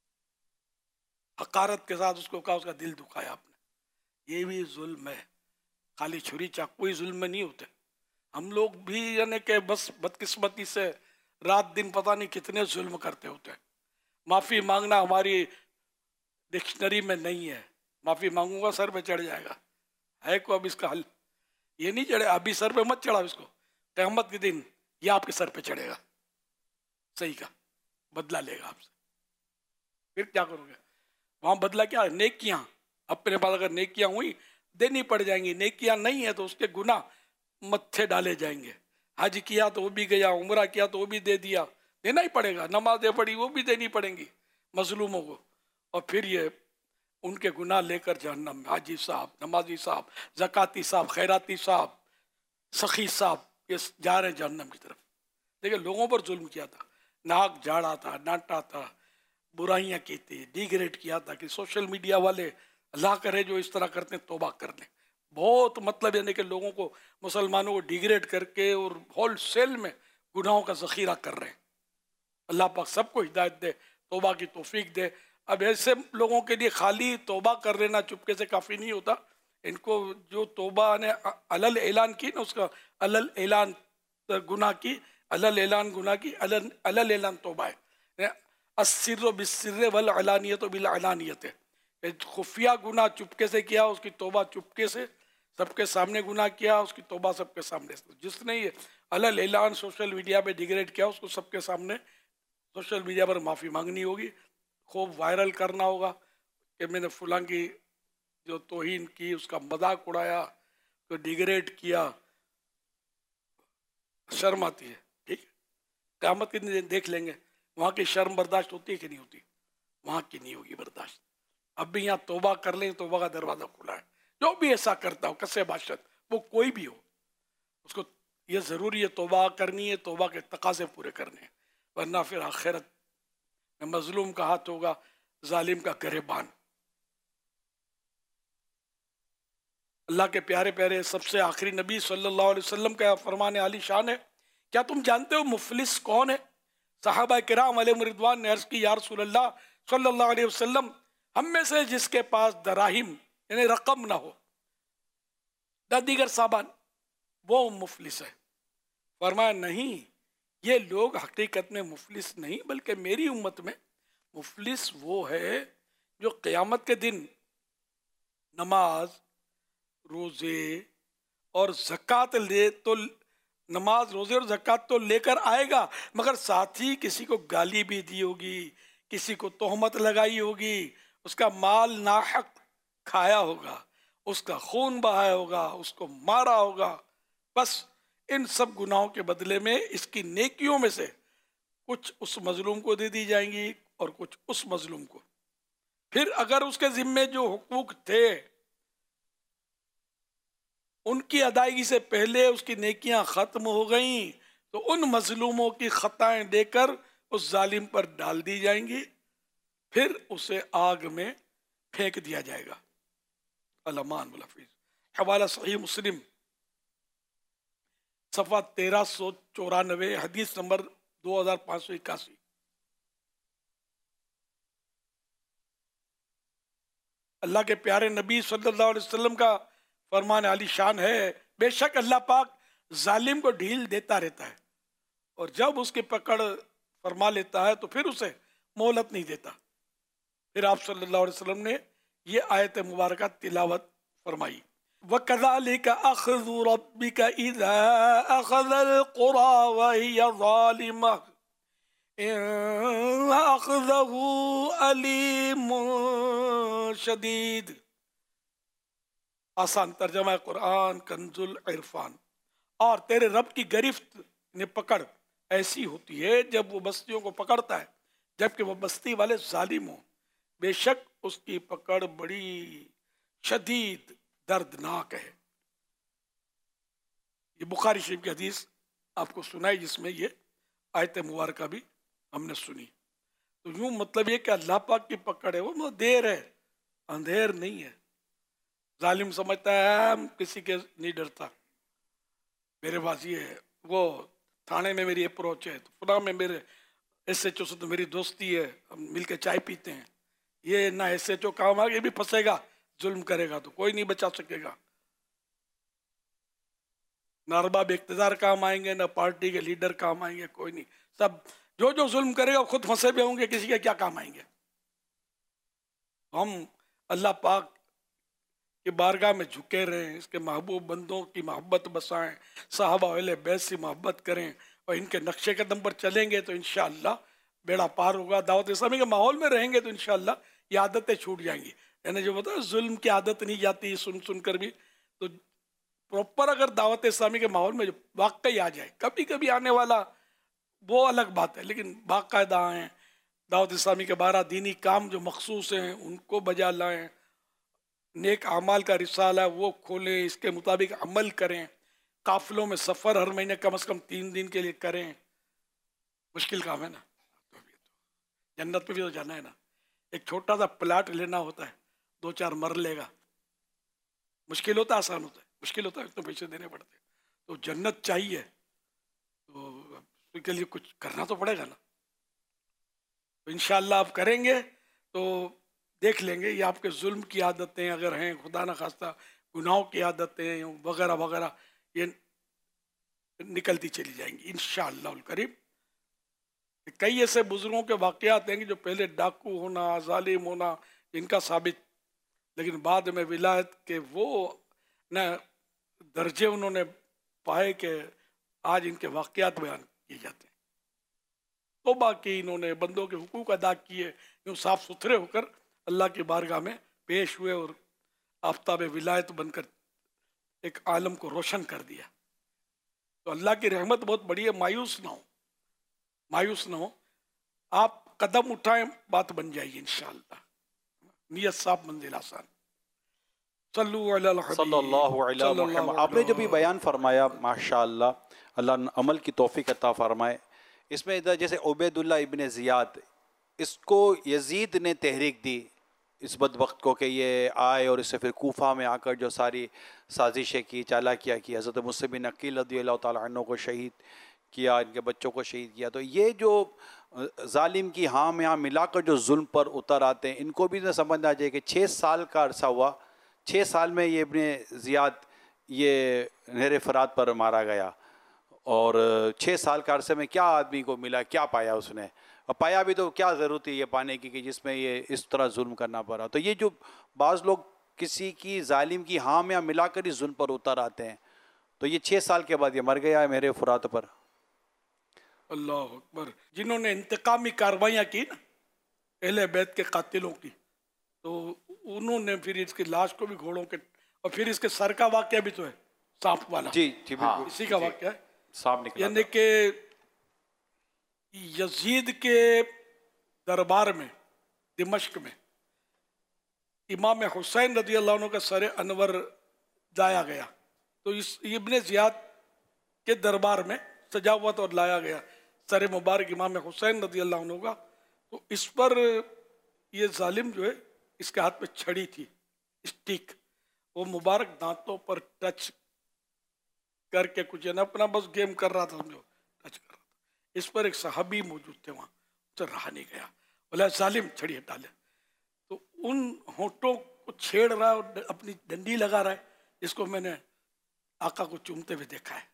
حقارت کے ساتھ اس کو کہا، اس کا دل دکھایا آپ نے، یہ بھی ظلم ہے. خالی چھری چاقو ہی ظلم میں نہیں ہوتے. ہم لوگ بھی یعنی کہ بس بدقسمتی سے رات دن پتہ نہیں کتنے ظلم کرتے ہوتے ہیں. معافی مانگنا ہماری ڈکشنری میں نہیں ہے. معافی مانگوں گا سر پہ چڑھ جائے گا. ہے کو اب اس کا حل؟ یہ نہیں چڑھے. ابھی سر پہ مت چڑھا اس کو، قیامت کے دن یہ آپ کے سر پہ چڑھے گا. صحیح کا بدلہ لے گا آپ سے. پھر کیا کرو گے وہاں؟ بدلہ کیا؟ نیکیاں اپنے پاس اگر نیکیاں ہوئی دینی پڑ جائیں گی. نیکیاں نہیں ہے تو اس کے گناہ متھے ڈالے جائیں گے. حج کیا تو وہ بھی گیا، عمرہ کیا تو وہ بھی دے دیا، دینا ہی پڑے گا. نمازیں پڑھی وہ بھی دینی پڑیں گی مظلوموں کو. اور پھر یہ ان کے گناہ لے کر جہنم میں حاجی صاحب، نمازی صاحب، زکاتی صاحب، خیراتی صاحب، سخی صاحب یہ جا رہے ہیں جہنم کی طرف. دیکھیں لوگوں پر ظلم کیا تھا، ناک جھاڑا تھا، ڈانٹا تھا، برائیاں کی تھی، ڈیگریڈ کیا تھا. کہ سوشل میڈیا والے اللہ کرے جو اس طرح کرتے ہیں توبہ کر لیں. بہت مطلب یعنی کہ لوگوں کو، مسلمانوں کو ڈیگریڈ کر کے اور ہول سیل میں گناہوں کا ذخیرہ کر رہے ہیں. اللہ پاک سب کو ہدایت دے، توبہ کی توفیق دے. اب ایسے لوگوں کے لیے خالی توبہ کر لینا چپکے سے کافی نہیں ہوتا. ان کو جو توبہ نے علل اعلان کی نا، اس کا علل اعلان گناہ کی، علل اعلان گناہ کی، علل اعلان توبہ ہے. السر بالسر والعلانیت بالعلانیت ہے. خفیہ گناہ چپکے سے کیا، اس کی توبہ چپکے سے. سب کے سامنے گناہ کیا، اس کی توبہ سب کے سامنے. جس نے یہ علل اعلان سوشل میڈیا پہ ڈیگریڈ کیا، اس کو سب کے سامنے سوشل میڈیا پر معافی مانگنی ہوگی. خوب وائرل کرنا ہوگا کہ میں نے فلاں کی جو توہین کی، اس کا مذاق اڑایا، تو ڈیگریڈ کیا. شرم آتی ہے. ٹھیک ہے، قیامت کے دن دیکھ لیں گے وہاں کی شرم برداشت ہوتی ہے کہ نہیں ہوتی. وہاں کی نہیں ہوگی برداشت. اب بھی یہاں توبہ کر لیں، توبہ کا دروازہ کھلا ہے. جو بھی ایسا کرتا ہو کسے باشد، وہ کوئی بھی ہو، اس کو یہ ضروری ہے توبہ کرنی ہے، توبہ کے تقاضے پورے کرنے ہیں. ورنہ پھر آخرت میں مظلوم کا ہاتھ ہوگا، ظالم کا گریبان. اللہ کے پیارے پیارے سب سے آخری نبی صلی اللہ علیہ وسلم کا فرمان عالی شان ہے. کیا تم جانتے ہو مفلس کون ہے؟ صحابہ کرام علیہم رضوان نے عرض کی، یا رسول اللہ صلی اللہ علیہ وسلم، ہم میں سے جس کے پاس دراہم یعنی رقم نہ ہو نہ دیگر سامان، وہ مفلس ہے. فرمایا نہیں، یہ لوگ حقیقت میں مفلس نہیں، بلکہ میری امت میں مفلس وہ ہے جو قیامت کے دن نماز، روزے اور زکوٰۃ لے تو نماز، روزے اور زکوٰۃ تو لے کر آئے گا، مگر ساتھ ہی کسی کو گالی بھی دی ہوگی، کسی کو تہمت لگائی ہوگی، اس کا مال ناحق کھایا ہوگا، اس کا خون بہایا ہوگا، اس کو مارا ہوگا. بس ان سب گناہوں کے بدلے میں اس کی نیکیوں میں سے کچھ اس مظلوم کو دے دی جائیں گی اور کچھ اس مظلوم کو. پھر اگر اس کے ذمے جو حقوق تھے ان کی ادائیگی سے پہلے اس کی نیکیاں ختم ہو گئیں تو ان مظلوموں کی خطائیں دے کر اس ظالم پر ڈال دی جائیں گی، پھر اسے آگ میں پھینک دیا جائے گا. الامان والحفیظ. حوالہ صحیح مسلم صفحہ تیرہ سو چورانوے، حدیث نمبر دو ہزار پانچ سو اکاسی. اللہ کے پیارے نبی صلی اللہ علیہ وسلم کا فرمان عالی شان ہے، بے شک اللہ پاک ظالم کو ڈھیل دیتا رہتا ہے، اور جب اس کی پکڑ فرما لیتا ہے تو پھر اسے مہلت نہیں دیتا. پھر آپ صلی اللہ علیہ وسلم نے یہ آیت مبارکہ تلاوت فرمائی، وَكَذَلِكَ أَخْذُ رَبِّكَ إِذَا أَخَذَ الْقُرَى وَهِيَ ظَالِمَةٌ إِنَّ أَخْذَهُ أَلِيمٌ شَدِيدٌ. آسان ترجمہ قرآن کنز العرفان. اور تیرے رب کی گرفت نے پکڑ ایسی ہوتی ہے جب وہ بستیوں کو پکڑتا ہے جبکہ وہ بستی والے ظالم ہوں، بے شک اس کی پکڑ بڑی شدید دردناک ہے. یہ بخاری شریف کی حدیث آپ کو سنائی جس میں یہ آیت مبارکہ بھی ہم نے سنی. تو یوں مطلب یہ کہ اللہ پاک کی پکڑ ہے وہ دیر ہے، اندھیر نہیں ہے. ظالم سمجھتا ہے ہم کسی کے نہیں ڈرتا، میرے پاس یہ ہے، وہ تھانے میں میری اپروچ ہے، فلاں میں میرے ایس ایچ او سے تو میری دوستی ہے، ہم مل کے چائے پیتے ہیں. یہ نہ ایس ایچ او کام آگے بھی پھنسے گا، ظلم کرے گا تو کوئی نہیں بچا سکے گا. نہ ارباب اقتدار کام آئیں گے، نہ پارٹی کے لیڈر کام آئیں گے، کوئی نہیں. سب جو جو ظلم کرے گا خود پھنسے بھی ہوں گے، کسی کے کیا کام آئیں گے. ہم اللہ پاک کی بارگاہ میں جھکے رہیں، اس کے محبوب بندوں کی محبت بسائیں، صحابہ اہل بیت سے محبت کریں اور ان کے نقشے قدم پر چلیں گے تو انشاءاللہ بیڑا پار ہوگا. دعوت اسلامی کے ماحول میں رہیں گے تو انشاءاللہ یہ عادتیں چھوٹ جائیں گی. یعنی جو بتا ظلم کی عادت نہیں جاتی سن سن کر بھی، تو پراپر اگر دعوت اسلامی کے ماحول میں جو واقعی آ جائے، کبھی کبھی آنے والا وہ الگ بات ہے، لیکن باقاعدہ آئیں، دعوت اسلامی کے بارہ دینی کام جو مخصوص ہیں ان کو بجا لائیں، نیک اعمال کا رسالہ وہ کھولیں، اس کے مطابق عمل کریں، قافلوں میں سفر ہر مہینے کم از کم تین دن کے لیے کریں. مشکل کام ہے نا، جنت پہ بھی تو جانا ہے نا. ایک چھوٹا سا پلاٹ لینا ہوتا ہے، دو چار مرلے کا، مشکل ہوتا ہے آسان ہوتا ہے؟ مشکل ہوتا ہے، تو پیسے دینے پڑتے ہیں. تو جنت چاہیے تو اس کے لیے کچھ کرنا تو پڑے گا نا. تو انشاءاللہ آپ کریں گے تو دیکھ لیں گے یہ آپ کے ظلم کی عادتیں اگر ہیں، خدا نہ خواستہ گناہوں کی عادتیں وغیرہ وغیرہ، یہ نکلتی چلی جائیں گی انشاءاللہ الکریم. کئی ایسے بزرگوں کے واقعات ہیں کہ جو پہلے ڈاکو ہونا، ظالم ہونا ان کا ثابت، لیکن بعد میں ولایت کے وہ نہ درجے انہوں نے پائے کہ آج ان کے واقعات بیان کیے جاتے ہیں. توبہ کی، انہوں نے بندوں کے حقوق ادا کیے، یوں صاف ستھرے ہو کر اللہ کی بارگاہ میں پیش ہوئے اور آفتاب ولایت بن کر ایک عالم کو روشن کر دیا. تو اللہ کی رحمت بہت بڑی ہے، مایوس نہ ہو، مایوس نہ ہو، آپ قدم اٹھائیں بات بن جائے گی انشاءاللہ. نیت صاف منزل آسان. صلو علی الحبیب صلی اللہ علیہ محمد. آپ نے جو بھی بیان فرمایا ماشاءاللہ، اللہ عمل کی توفیق عطا فرمائے. اس میں ادھر جیسے عبید اللہ ابن زیاد، اس کو یزید نے تحریک دی اس بدبخت کو کہ یہ آئے اور اس سے پھر کوفہ میں آ کر جو ساری سازشیں کی، چالاکیاں کی، حضرت مصعب بن عقیل رضی اللہ تعالیٰ عنہ کو شہید کیا، ان کے بچوں کو شہید کیا. تو یہ جو ظالم کی ہاں میں ہاں ملا کر جو ظلم پر اتر آتے ہیں، ان کو بھی سمجھنا چاہیے کہ چھ سال کا عرصہ ہوا، چھ سال میں یہ ابن زیاد یہ نہر فرات پر مارا گیا، اور چھ سال کا عرصے میں کیا آدمی کو ملا، کیا پایا اس نے، اور پایا بھی تو کیا ضرورت تھی یہ پانے کی کہ جس میں یہ اس طرح ظلم کرنا پڑا. تو یہ جو بعض لوگ کسی کی ظالم کی ہاں میں ہاں ملا کر ہی ظلم پر اتر آتے ہیں، تو یہ چھ سال کے بعد یہ مر گیا ہے میرے فرات پر. اللہ اکبر. جنہوں نے انتقامی کاروائیاں کی نا اہل بیت کے قاتلوں کی، تو انہوں نے پھر اس کی لاش کو بھی گھوڑوں کے، اور پھر اس کے سر کا واقعہ بھی تو ہے سانپ والا، جی جی بالکل اسی کا واقعہ ہے. سانپ نکلا، یعنی کہ یزید کے دربار میں دمشق میں امام حسین رضی اللہ عنہ کا سر انور لایا گیا. تو اس ابن زیاد کے دربار میں سجا ہوا تو لایا گیا سر مبارک امام حسین رضی اللہ عنہ کا. تو اس پر یہ ظالم جو ہے اس کے ہاتھ میں چھڑی تھی اسٹک، وہ مبارک دانتوں پر ٹچ کر کے کچھ نہ اپنا بس گیم کر رہا تھا، سمجھو ٹچ کر رہا تھا. اس پر ایک صحابی موجود تھے وہاں، اسے رہا نہیں گیا، بولا ظالم چھڑی ہٹا لے. تو ان ہونٹوں کو چھیڑ رہا ہے اور اپنی ڈنڈی لگا رہا ہے، اس کو میں نے آقا کو چومتے ہوئے دیکھا ہے.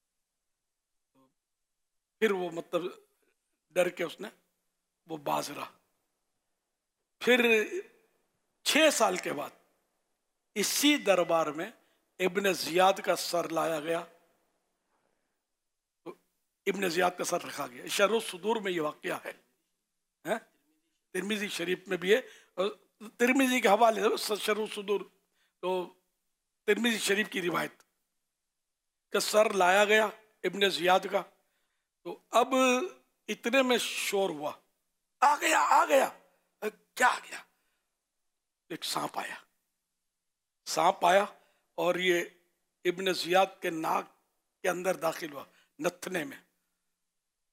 پھر وہ مطلب ڈر کے اس نے وہ باز رہا. پھر چھ سال کے بعد اسی دربار میں ابن زیاد کا سر لایا گیا، تو ابن زیاد کا سر رکھا گیا. شرح الصدور میں یہ واقعہ ہے، ترمذی شریف میں بھی ہے، اور ترمذی کے حوالے سے شرح الصدور، تو ترمذی شریف کی روایت کا سر لایا گیا ابن زیاد کا. تو اب اتنے میں شور ہوا، آ گیا آ گیا. کیا آ گیا؟ ایک سانپ آیا، سانپ آیا اور یہ ابن زیاد کے ناک کے اندر داخل ہوا، نتھنے میں.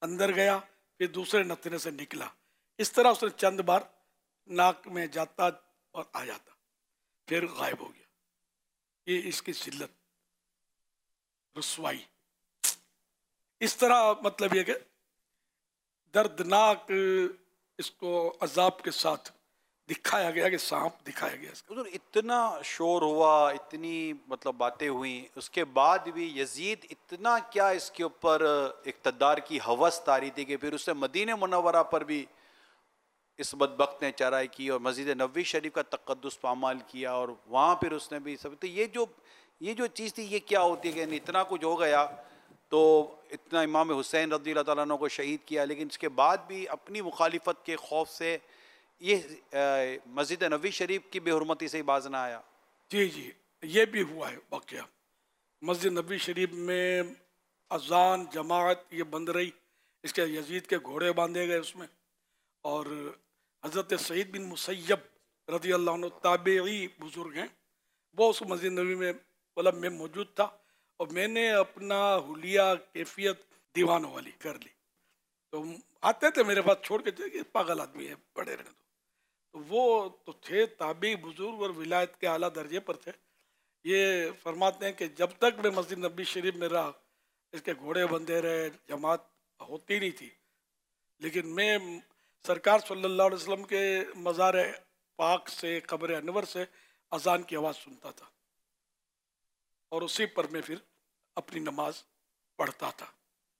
अंदर गया, फिर दूसरे नथने से निकला। इस तरह उसने चंद बार नाक में जाता और आ जाता, फिर गायब हो गया। ये इसकी जिल्लत, रुसवाई। इस तरह मतलब ये कि दर्दनाक इसको अजाब के साथ दिखाया गया कि सांप दिखाया गया इसका। हुजूर इतना शोर हुआ, इतनी मतलब बातें हुई, उसके बाद भी यजीद इतना क्या इसके ऊपर इक़्तिदार की हवस तारी थी कि फिर उसने मदीने मुनव्वरा पर भी इस बदबख्त ने चढ़ाई की और मस्जिद नबवी शरीफ का तक़द्दुस पामाल किया और वहाँ फिर उसने भी सब। तो ये जो ये जो चीज़ थी ये क्या होती है कि इतना कुछ हो गया तो इतना इमाम हुसैन रज़ियल्लाहु ताला अन्हु को शहीद किया, लेकिन इसके बाद भी अपनी मुखालिफत के खौफ से ये मस्जिद नबवी शरीफ की बेहुरमती से ही बाज ना आया। जी जी, ये भी हुआ है वाक़या। मस्जिद नबवी शरीफ में अजान जमात ये बंद रही, इसके यजीद के घोड़े बांधे गए उसमें, और हज़रत सईद बिन मुसैयब रज़ियल्लाहु अन्हु ताबेई बुजुर्ग हैं, वो उस मस्जिद नबवी में मतलब मैं मौजूद था और मैंने अपना हुलिया कैफियत दीवानों वाली कर ली। तो आते थे मेरे पास छोड़ के, पागल आदमी है, पड़े रहने दो। तो वो तो थे ताबी बुजुर्ग और विलायत के आला दर्जे पर थे। ये फरमाते हैं कि जब तक मैं मस्जिद नबी शरीफ में रहा इसके घोड़े बंधे रहे, जमात होती नहीं थी, लेकिन मैं सरकार सल्लल्लाहु अलैहि वसल्लम के मज़ार पाक से, कब्र अनवर से अजान की आवाज़ सुनता था और उसी पर मैं फिर अपनी नमाज पढ़ता था।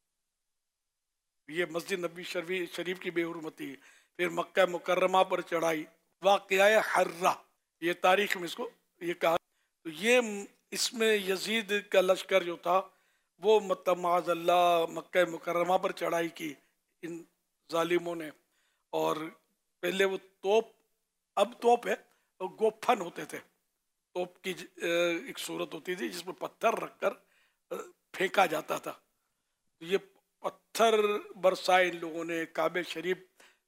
ये मस्जिद नबी शरीफ की बेहुरमती। फिर मक्का मुकर्रमा पर चढ़ाई, वाक़या हर्रा, ये तारीख में इसको ये कहा। तो ये इसमें यजीद का लश्कर जो था वो मतलब माज़अल्लाह मक्का मुकर्रमा पर चढ़ाई की इन जालिमों ने। और पहले वो तोप, अब तोप है, और गोफन होते थे, तोप की एक सूरत होती थी जिसमें पत्थर रखकर फेंका जाता था। तो ये पत्थर बरसाए इन लोगों ने, काबे शरीफ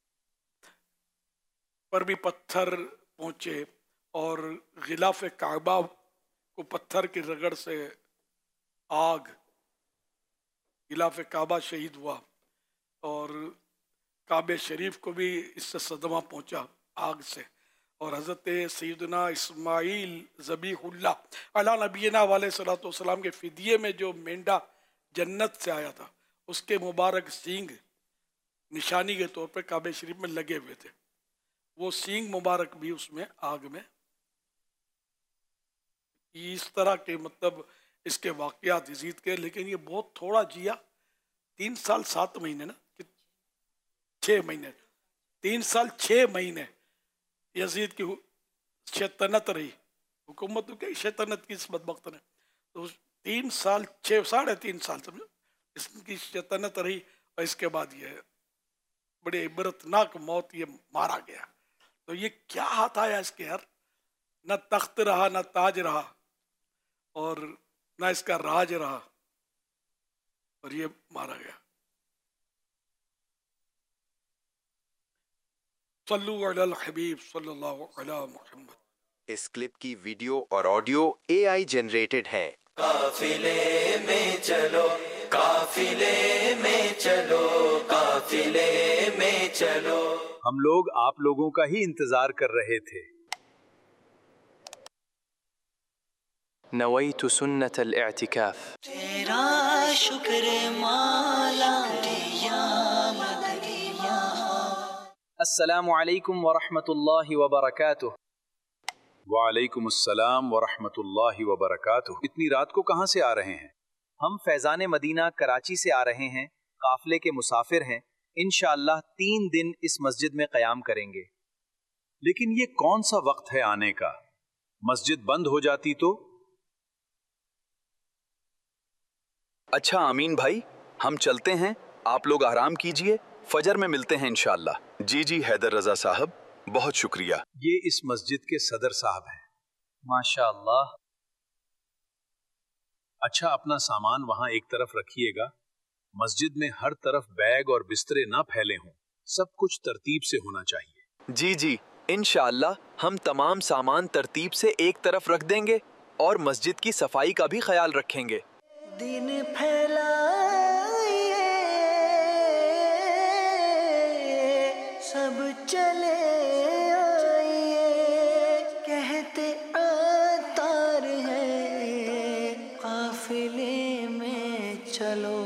पर भी पत्थर पहुँचे और गिलाफ काबा को पत्थर की रगड़ से आग, गिलाफ काबा शहीद हुआ और काबे शरीफ को भी इससे सदमा पहुँचा आग से। और हज़रत सैयदना इस्माइल ज़बीहुल्लाह अला नबीना अलैहिस्सलातु वस्सलाम के फिदिये में जो मेंढा जन्नत से आया था, उसके मुबारक सींग निशानी के तौर पर काबे शरीफ में लगे हुए थे। वो सींग मुबारक भी उसमें आग में। इस तरह के मतलब इसके वाक़यात यजीद के। लेकिन ये बहुत थोड़ा जिया, तीन साल सात महीने ना, छः महीने, तीन साल छः महीने यजीद की शैतानत रही, हुकूमत तो क्या शैतानत की इस बदबख्त ने। तो तीन साल छः साढ़े तीन साल समझो इसकी शैतानत रही, और इसके बाद ये बड़े इबरतनाक मौत ये मारा गया। तो ये क्या हाथ आया इसके यार, न तख्त रहा, न ताज रहा, और न इसका राज रहा, और ये मारा गया। सल्लु अलल हबीब सल्लल्लाहु अला मुहम्मद। इस क्लिप की वीडियो और ऑडियो एआई जनरेटेड है। काफिले में चलो, काफिले में चलो, काफिले में चलो। हम लोग आप लोगों का ही इंतजार कर रहे थे। नवैतु सुन्नतल इअतिकाफ। तेरा शुक्र माला दिया मदनिया। अस्सलामु अलैकुम व रहमतुल्लाहि व बरकातुहू। वालेकुम अस्सलाम व रहमतुल्लाहि व बरकातुहू। इतनी रात को कहाँ से आ रहे हैं? हम फैज़ान मदीना कराची से आ रहे हैं, काफिले के मुसाफिर हैं। इंशाअल्लाह तीन दिन इस मस्जिद में क़याम करेंगे। लेकिन ये कौन सा वक्त है आने का? मस्जिद बंद हो जाती तो? अच्छा अमीन भाई, हम चलते हैं, आप लोग आराम कीजिए, फजर में मिलते हैं इंशाअल्लाह। जी जी हैदर रजा साहब, बहुत शुक्रिया। ये इस मस्जिद के सदर साहब हैं। माशाअल्लाह। अच्छा अपना सामान वहां एक तरफ रखिएगा, मस्जिद में हर तरफ बैग और बिस्तरे ना फैले हों, सब कुछ तरतीब से होना चाहिए। जी जी इंशाअल्लाह हम तमाम सामान तरतीब से एक तरफ रख देंगे और मस्जिद की सफाई का भी ख्याल रखेंगे। दिन फैलाइए सब चले आइए, कहते आतार है काफिले में चलो।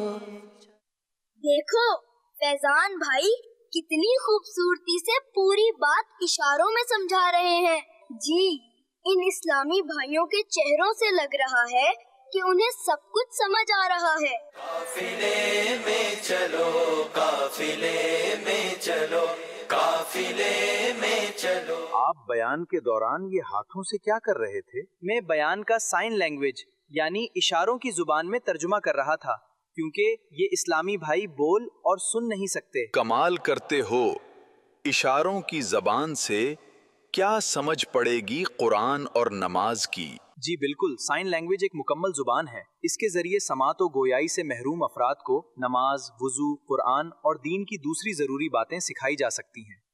देखो फैजान भाई कितनी खूबसूरती से पूरी बात इशारों में समझा रहे हैं। जी, इन इस्लामी भाइयों के चेहरों से लग रहा है कि उन्हें सब कुछ समझ आ रहा है। काफिले में चलो, काफिले में चलो, काफिले में चलो। आप बयान के दौरान ये हाथों से क्या कर रहे थे? मैं बयान का साइन लैंग्वेज यानी इशारों की जुबान में तर्जुमा कर रहा था, क्योंकि ये इस्लामी भाई बोल और सुन नहीं सकते। कमाल करते हो, इशारों की जबान से क्या समझ पड़ेगी कुरान और नमाज की? जी बिल्कुल, साइन लैंग्वेज एक मुकम्मल जुबान है। इसके जरिए समात व गोयाई से महरूम अफराद को नमाज, वुजू, कुरान और दीन की दूसरी जरूरी बातें सिखाई जा सकती हैं।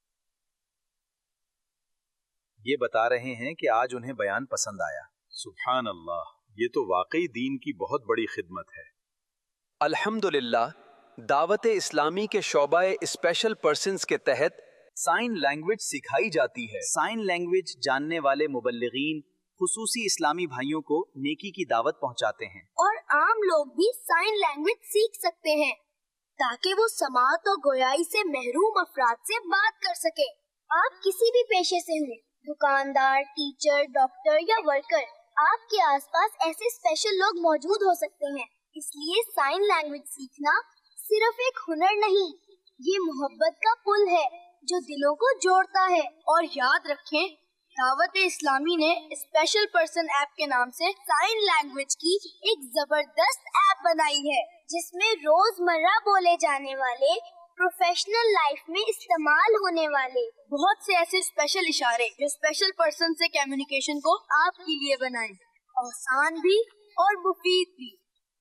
ये बता रहे हैं कि आज उन्हें बयान पसंद आया। सुभान अल्लाह, ये तो वाकई दीन की बहुत बड़ी खिदमत है। अल्हम्दुलिल्लाह, दावत इस्लामी के शोबाए स्पेशल पर्सन्स के तहत साइन लैंग्वेज सिखाई जाती है। साइन लैंग्वेज जानने वाले मुबल्लिगीन खुसूसी इस्लामी भाइयों को नेकी की दावत पहुंचाते हैं और आम लोग भी साइन लैंग्वेज सीख सकते हैं ताकि वो समात और गोयाई से महरूम अफराद से बात कर सके। आप किसी भी पेशे से हों, दुकानदार, टीचर, डॉक्टर या वर्कर, आपके आसपास ऐसे स्पेशल लोग मौजूद हो सकते हैं। इसलिए साइन लैंग्वेज सीखना सिर्फ एक हुनर नहीं, ये मोहब्बत का पुल है जो दिलों को जोड़ता है। और याद रखें, दावत इस्लामी ने स्पेशल पर्सन ऐप के नाम से साइन लैंग्वेज की एक जबरदस्त ऐप बनाई है, जिसमें रोजमर्रा बोले जाने वाले, प्रोफेशनल लाइफ में इस्तेमाल होने वाले बहुत से ऐसे स्पेशल इशारे जो स्पेशल पर्सन से कम्युनिकेशन को आपके लिए बनाए, आसान भी और मुफीद भी।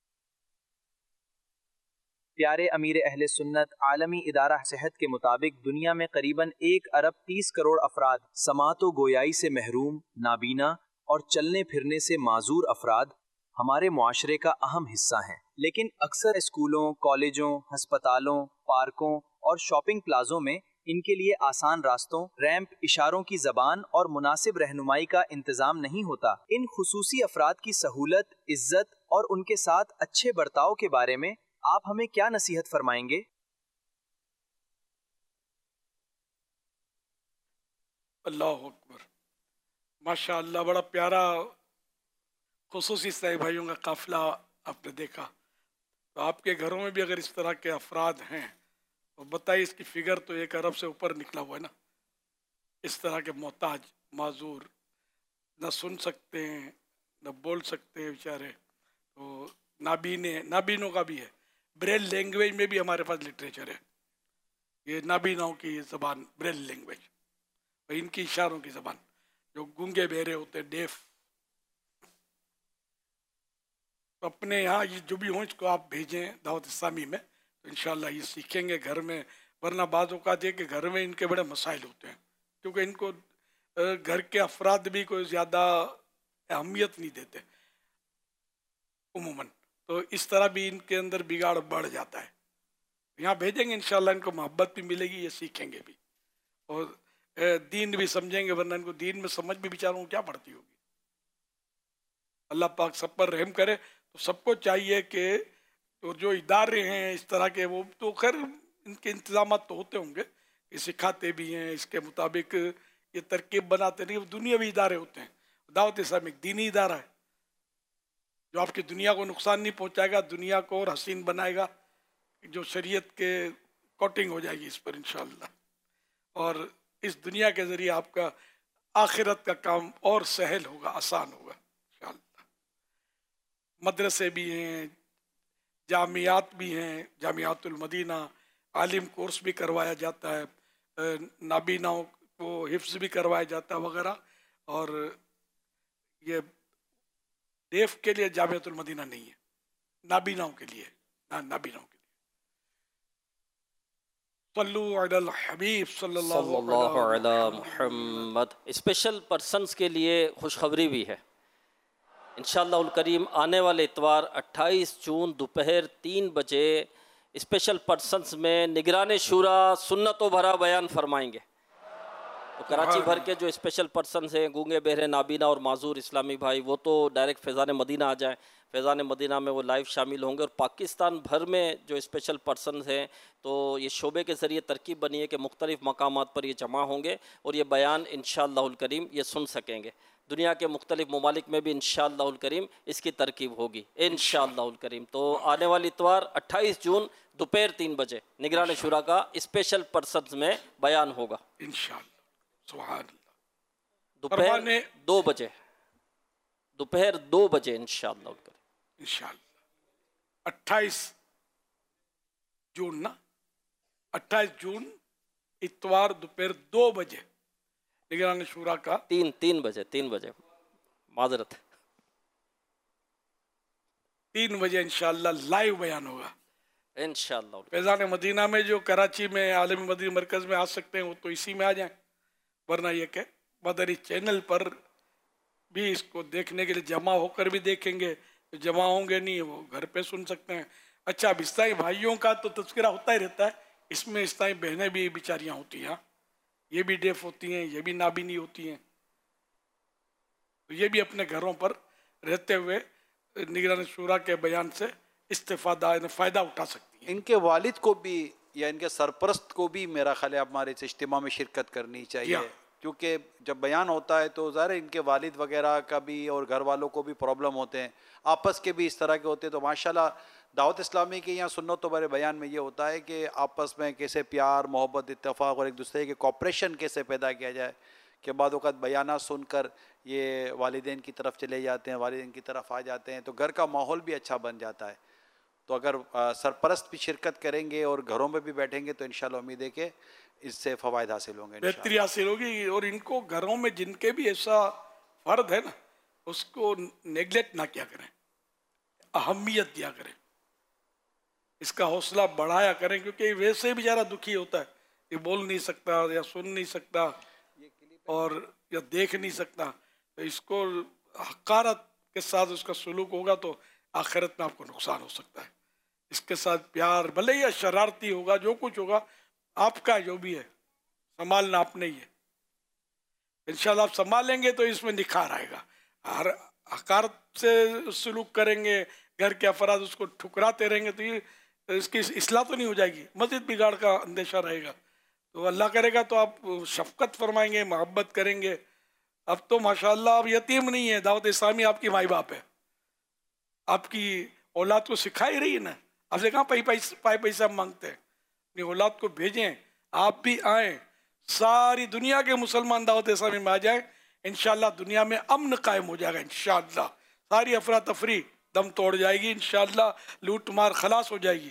प्यारे अमीर अहले सुन्नत आलमी इदारा सेहत के मुताबिक दुनिया में करीबन एक अरब तीस करोड़ अफराद समातो गोयाई से महरूम, नाबीना और चलने फिरने से माजूर अफराद हमारे मुआशरे का अहम हिस्सा हैं। लेकिन अक्सर स्कूलों, कॉलेजों, हस्पतालों, पार्कों और शॉपिंग प्लाजों में इनके लिए आसान रास्तों, रैंप, इशारों की जबान और मुनासिब रहनुमाई का इंतजाम नहीं होता। इन खुसूसी अफराद की सहूलत, इज्जत और उनके साथ अच्छे बर्ताव के बारे में आप हमें क्या नसीहत फरमाएंगे? अल्लाह अकबर, माशाअल्लाह, बड़ा प्यारा खुसूसी इस्लामी भाइयों का काफिला आपने देखा। तो आपके घरों में भी अगर इस तरह के अफराद हैं तो बताइए, इसकी फिगर तो एक अरब से ऊपर निकला हुआ है ना। इस तरह के मोहताज, माजूर, न सुन सकते हैं न बोल सकते हैं बेचारे, तो नाबीने, नाबीनों का भी है। ब्रेल लैंग्वेज में भी हमारे पास लिटरेचर है, ये नाबीनाओं की ज़बान ब्रेल लैंग्वेज, और इनकी इशारों की ज़बान, जो गूंगे बहरे होते हैं, डेफ। तो अपने यहाँ ये जो भी हो इसको आप भेजें दावत इस्लामी में, तो इंशाल्लाह ये सीखेंगे घर में। वरना बाज़ औक़ात ये कि घर में इनके बड़े मसाइल होते हैं, क्योंकि इनको घर के अफराद भी कोई ज़्यादा अहमियत नहीं देते उमूमन, तो इस तरह भी इनके अंदर बिगाड़ बढ़ जाता है। यहाँ भेजेंगे इंशाल्लाह, इनको मोहब्बत भी मिलेगी, ये सीखेंगे भी और दीन भी समझेंगे। वरना इनको दीन में समझ भी बेचारों को क्या पड़ती होगी। अल्लाह पाक सब पर रहम करे। तो सबको चाहिए कि तो जो इदारे हैं इस तरह के, वो तो खैर इनके इंतजाम तो होते होंगे कि सिखाते भी हैं, इसके मुताबिक ये तरकीब बनाते नहीं। दुनियावी इदारे होते हैं, दावत इस्लामी एक दीनी इदारा है जो आपकी दुनिया को नुकसान नहीं पहुंचाएगा, दुनिया को और हसीन बनाएगा, जो शरीयत के कोटिंग हो जाएगी इस पर इंशाअल्लाह, और इस दुनिया के ज़रिए आपका आखिरत का काम और सहल होगा, आसान होगा इंशाअल्लाह। मदरसे भी हैं, जामियात भी हैं, जामियातुल मदीना, आलिम कोर्स भी करवाया जाता है, नाबीनाओं को हिफ्ज़ भी करवाया जाता है वगैरह। और ये डेफ के लिए जामियातुल मदीना नहीं है, नाबीनाओं के लिए, ना नाबीनाओं के लिए। सल्लु अलल हबीब सल्लल्लाहु अलैहि मुहम्मद। स्पेशल पर्सन्स के लिए खुशखबरी भी है। इंशाअल्लाहुल करीम आने वाले इतवार अट्ठाईस जून दोपहर तीन बजे اسپیشل پرسنز میں نگران شورا سنتوں بھرا بیان فرمائیں گے. تو کراچی بھر کے جو اسپیشل پرسنز ہیں گونگے بہرے نابینا اور معذور اسلامی بھائی وہ تو ڈائریکٹ فیضان مدینہ آ جائیں. فیضان مدینہ میں وہ لائیو شامل ہوں گے. اور پاکستان بھر میں جو اسپیشل پرسنز ہیں تو یہ شعبے کے ذریعے ترکیب بنی ہے کہ مختلف مقامات پر یہ جمع ہوں گے اور یہ بیان انشاءاللہ الکریم یہ سن سکیں گے. دنیا کے مختلف ممالک میں بھی انشاءاللہ الکریم اس کی ترکیب ہوگی انشاءاللہ الکریم. تو آنے والی اتوار اٹھائیس جون دوپہر تین بجے نگران شورا کا اسپیشل پرسنز میں بیان ہوگا انشاءاللہ. سبحان اللہ. دوپہر دو بجے دوپہر دو بجے انشاءاللہ الکریم. انشاءاللہ اٹھائیس جون نا اٹھائیس جون اتوار دوپہر دو بجے نگران شورا کا تین تین بجے تین بجے معذرت تین بجے انشاءاللہ لائیو بیان ہوگا انشاءاللہ. فیضان مدینہ میں جو کراچی میں عالمی مدنی مرکز میں آ سکتے ہیں وہ تو اسی میں آ جائیں, ورنہ یہ کہ مدنی چینل پر بھی اس کو دیکھنے کے لیے جمع ہو کر بھی دیکھیں گے, جمع ہوں گے نہیں وہ گھر پہ سن سکتے ہیں. اچھا اب عیسائی بھائیوں کا تو تذکرہ ہوتا ہی رہتا ہے, اس میں عیسائی بہنیں بھی بیچاریاں ہوتی ہیں, یہ بھی ڈیف ہوتی ہیں, یہ بھی نابینی ہوتی ہیں, تو یہ بھی اپنے گھروں پر رہتے ہوئے نگران شورا کے بیان سے استفادہ فائدہ اٹھا سکتی ہیں. ان کے والد کو بھی یا ان کے سرپرست کو بھی میرا خیال ہے ہمارے اس اجتماع میں شرکت کرنی چاہیے, کیونکہ جب بیان ہوتا ہے تو ظاہر ان کے والد وغیرہ کا بھی اور گھر والوں کو بھی پرابلم ہوتے ہیں, آپس کے بھی اس طرح کے ہوتے ہیں. تو ماشاءاللہ دعوت اسلامی کے یہاں سنتوں بھرے بیان میں یہ ہوتا ہے کہ آپس میں کیسے پیار محبت اتفاق اور ایک دوسرے کے کوپریشن کیسے پیدا کیا جائے, کہ بعض اوقات بیانات سن کر یہ والدین کی طرف چلے جاتے ہیں, والدین کی طرف آ جاتے ہیں, تو گھر کا ماحول بھی اچھا بن جاتا ہے. تو اگر سرپرست بھی شرکت کریں گے اور گھروں میں بھی بیٹھیں گے تو انشاءاللہ امید ہے کہ اس سے فوائد حاصل ہوں گے, بہتری حاصل ہوگی. اور ان کو گھروں میں جن کے بھی ایسا فرد ہے نا اس کو نیگلیکٹ نہ کیا کریں, اہمیت دیا کریں, اس کا حوصلہ بڑھایا کریں, کیونکہ ویسے ہی بیچارہ دکھی ہوتا ہے, یہ بول نہیں سکتا یا سن نہیں سکتا اور یا دیکھ نہیں سکتا, تو اس کو حقارت کے ساتھ اس کا سلوک ہوگا تو آخرت میں آپ کو نقصان ہو سکتا ہے. اس کے ساتھ پیار بھلے یا شرارتی ہوگا, جو کچھ ہوگا آپ کا جو بھی ہے سنبھالنا آپ نے ہی ہے. انشاءاللہ آپ سنبھالیں گے تو اس میں نکھار آئے گا. ہر حقارت سے سلوک کریں گے, گھر کے افراد اس کو ٹھکراتے رہیں گے تو یہ اس کی اصلاح تو نہیں ہو جائے گی, مزید بگاڑ کا اندیشہ رہے گا. تو اللہ کرے گا تو آپ شفقت فرمائیں گے, محبت کریں گے. اب تو ماشاءاللہ آپ یتیم نہیں ہے, دعوت اسلامی آپ کی مائی باپ ہے, آپ کی اولاد کو سکھائی رہی ہے نا. آپ سے کہاں پائی پیسہ مانگتے ہیں, اپنی اولاد کو بھیجیں, آپ بھی آئیں, ساری دنیا کے مسلمان دعوت اسلامی میں آ جائیں, انشاءاللہ دنیا میں امن قائم ہو جائے گا انشاءاللہ. ساری افراتفری دم توڑ جائے گی انشاءاللہ, لوٹ مار خلاص ہو جائے گی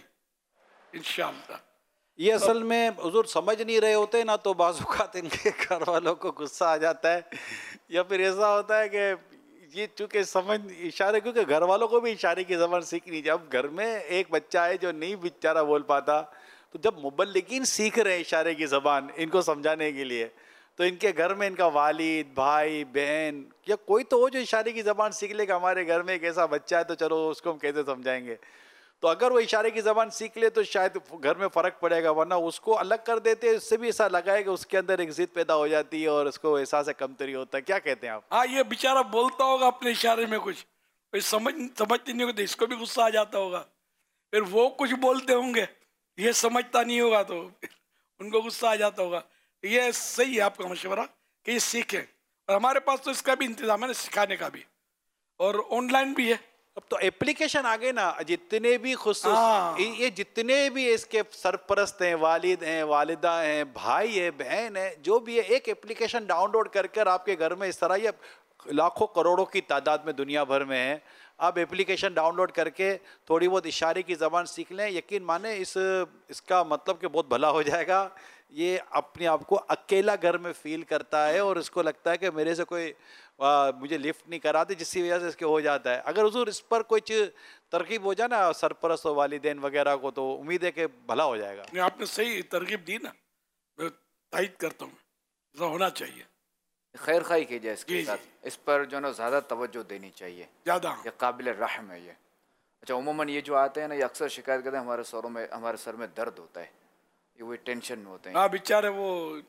انشاءاللہ. یہ اصل میں حضور سمجھ نہیں رہے ہوتے نا, تو بعض اوقات ان کے گھر والوں کو غصہ آ جاتا ہے, یا پھر ایسا ہوتا ہے کہ یہ چونکہ سمجھ اشارے, کیونکہ گھر والوں کو بھی اشارے کی زبان سیکھنی. جب گھر میں ایک بچہ ہے جو نہیں بیچارہ بول پاتا, تو جب مبلغین سیکھ رہے ہیں اشارے کی زبان ان کو سمجھانے کے لیے, تو ان کے گھر میں ان کا والد بھائی بہن یا کوئی تو ہو جو اشارے کی زبان سیکھ لے کہ ہمارے گھر میں ایک ایسا بچہ ہے تو چلو اس کو ہم کیسے سمجھائیں گے. تو اگر وہ اشارے کی زبان سیکھ لے تو شاید گھر میں فرق پڑے گا, ورنہ اس کو الگ کر دیتے اس سے بھی ایسا لگا ہے کہ اس کے اندر ایک ضد پیدا ہو جاتی ہے اور اس کو احساس کمتری ہوتا ہے. کیا کہتے ہیں آپ؟ ہاں یہ بیچارہ بولتا ہوگا اپنے اشارے میں کچھ, سمجھ سمجھتے نہیں ہوگا, اس کو بھی غصہ آ جاتا ہوگا, پھر وہ کچھ بولتے ہوں گے, یہ سمجھتا نہیں ہوگا تو ان کو غصہ آ جاتا ہوگا. یہ صحیح ہے آپ کا مشورہ کہ یہ سیکھیں, اور ہمارے پاس تو اس کا بھی انتظام ہے نا سکھانے کا بھی, اور آن لائن بھی ہے. اب تو اپلیکیشن آگے نا, جتنے بھی خصوص یہ جتنے بھی اس کے سرپرست ہیں, والد ہیں, والدہ ہیں, بھائی ہیں, بہن ہیں, جو بھی ہے, ایک اپلیکیشن ڈاؤن لوڈ کر کر آپ کے گھر میں اس طرح یہ لاکھوں کروڑوں کی تعداد میں دنیا بھر میں ہیں, آپ اپلیکیشن ڈاؤن لوڈ کر کے تھوڑی بہت اشارے کی زبان سیکھ لیں, یقین مانیں اس اس کا مطلب کہ بہت بھلا ہو جائے گا. یہ اپنے آپ کو اکیلا گھر میں فیل کرتا ہے اور اس کو لگتا ہے کہ میرے سے کوئی مجھے لفٹ نہیں کراتے, جس کی وجہ سے اس کے ہو جاتا ہے. اگر حضور اس پر کوئی چیز ترغیب ہو جائے نا سرپرست و والدین وغیرہ کو, تو امید ہے کہ بھلا ہو جائے گا. آپ نے صحیح ترغیب دی نا, میں تائید کرتا ہوں, ایسا ہونا چاہیے. خیر خواہی کیجیے اس کے ساتھ, اس پر جو نا زیادہ توجہ دینی چاہیے, زیادہ یہ قابل رحم ہے. یہ اچھا عموماً یہ جو آتے ہیں نا یہ اکثر شکایت کرتے ہیں ہمارے سروں میں ہمارے سر میں درد ہوتا ہے, یہ وہی ٹینشن میں ہوتے ہیں. ہاں بیچارے وہ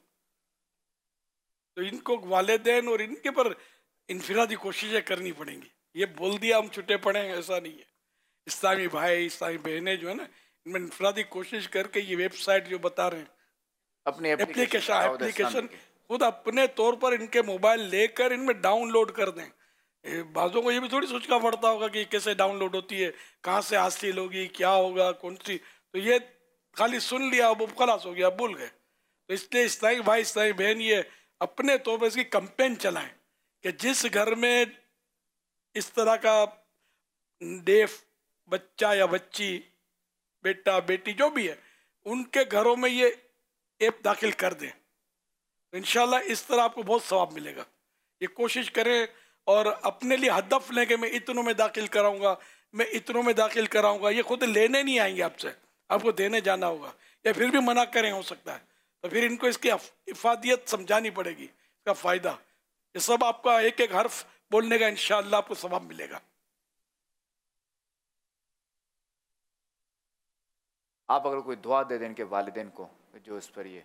تو ان کو والدین اور ان کے پر انفرادی کوششیں کرنی پڑیں گی. یہ بول دیا ہم چھٹے پڑے ہیں ایسا نہیں ہے. اسلامی بھائی اسلامی بہنیں جو ہے نا ان میں انفرادی کوشش کر کے یہ ویب سائٹ جو بتا رہے ہیں اپنی اپلیکیشن اپلیکیشن خود اپنے طور پر ان کے موبائل لے کر ان میں ڈاؤن لوڈ کر دیں. بعضوں کو یہ بھی تھوڑی سوچنا پڑتا ہوگا کہ کیسے ڈاؤن لوڈ ہوتی ہے, کہاں سے حاصل ہوگی, کیا ہوگا, کون سی, تو یہ خالی سن لیا اب خلاص ہو گیا, بھول گئے. تو اس لیے اسلامی بھائی اسلامی بہن یہ اپنے طور پر اس کی کمپین چلائیں کہ جس گھر میں اس طرح کا ڈیف بچہ یا بچی, بیٹا بیٹی جو بھی ہے, ان کے گھروں میں یہ ایپ داخل کر دیں. انشاءاللہ اس طرح آپ کو بہت ثواب ملے گا. یہ کوشش کریں اور اپنے لیے ہدف لیں کہ میں اتنوں میں داخل کراؤں گا, میں اتنوں میں داخل کراؤں گا. یہ خود لینے نہیں آئیں گے آپ سے, آپ کو دینے جانا ہوگا, یا پھر بھی منع کریں ہو سکتا ہے. تو پھر ان کو اس کی افادیت سمجھانی پڑے گی, اس کا فائدہ. یہ سب آپ کا ایک ایک حرف بولنے کا انشاءاللہ آپ کو ثواب ملے گا. آپ اگر کوئی دعا دے دیں ان کے والدین کو جو اس پر یہ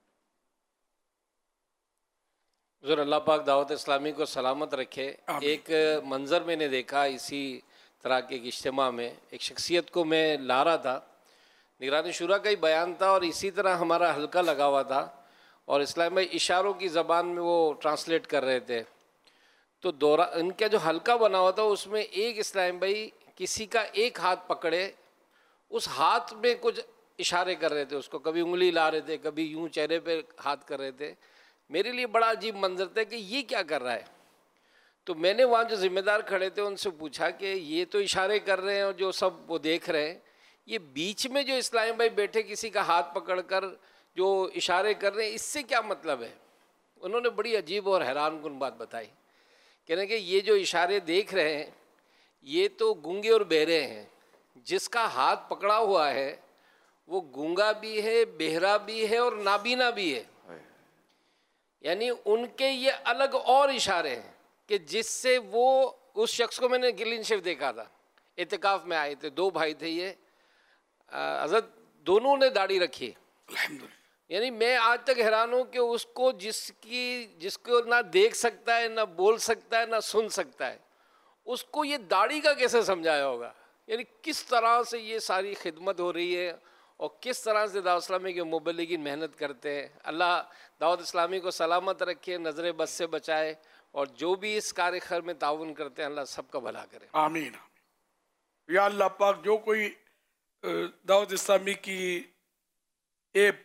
حضور اللہ پاک دعوت اسلامی کو سلامت رکھے. ایک منظر میں نے دیکھا اسی طرح کے ایک اجتماع میں, ایک شخصیت کو میں لا رہا تھا, نگران شورا کا ہی بیان تھا اور اسی طرح ہمارا حلقہ لگا ہوا تھا اور اسلام بھائی اشاروں کی زبان میں وہ ٹرانسلیٹ کر رہے تھے. تو دورہ ان کا جو حلقہ بنا ہوا تھا اس میں ایک اسلام بھائی کسی کا ایک ہاتھ پکڑے, اس ہاتھ میں کچھ اشارے کر رہے تھے, اس کو کبھی انگلی لا رہے تھے, کبھی یوں چہرے پہ ہاتھ کر رہے تھے. میرے لیے بڑا عجیب منظر تھا کہ یہ کیا کر رہا ہے. تو میں نے وہاں جو ذمہ دار کھڑے تھے ان سے پوچھا کہ یہ تو اشارے کر رہے ہیں اور جو سب وہ دیکھ رہے ہیں, یہ بیچ میں جو اسلام بھائی بیٹھے کسی کا ہاتھ پکڑ کر جو اشارے کر رہے ہیں اس سے کیا مطلب ہے. انہوں نے بڑی عجیب اور حیران کن بات بتائی, کہنے کہ یہ جو اشارے دیکھ رہے ہیں یہ تو گونگے اور بہرے ہیں, جس کا ہاتھ پکڑا ہوا ہے وہ گونگا بھی ہے, بہرا بھی ہے اور نابینا بھی ہے. یعنی ان کے یہ الگ اور اشارے ہیں کہ جس سے وہ اس شخص کو, میں نے کلین شیف دیکھا تھا, اعتکاف میں آئے تھے, دو بھائی تھے یہ, حضرت دونوں نے داڑھی رکھی. یعنی میں آج تک حیران ہوں کہ اس کو جس کی جس کو نہ دیکھ سکتا ہے, نہ بول سکتا ہے, نہ سن سکتا ہے, اس کو یہ داڑھی کا کیسے سمجھایا ہوگا. یعنی کس طرح سے یہ ساری خدمت ہو رہی ہے اور کس طرح سے دعوت اسلامی کے مبلغین محنت کرتے ہیں. اللہ دعوت اسلامی کو سلامت رکھے, نظر بد سے بچائے, اور جو بھی اس کار خیر میں تعاون کرتے ہیں اللہ سب کا بھلا کرے. آمین. یا اللہ پاک جو کوئی دعوت اسلامی کی ایپ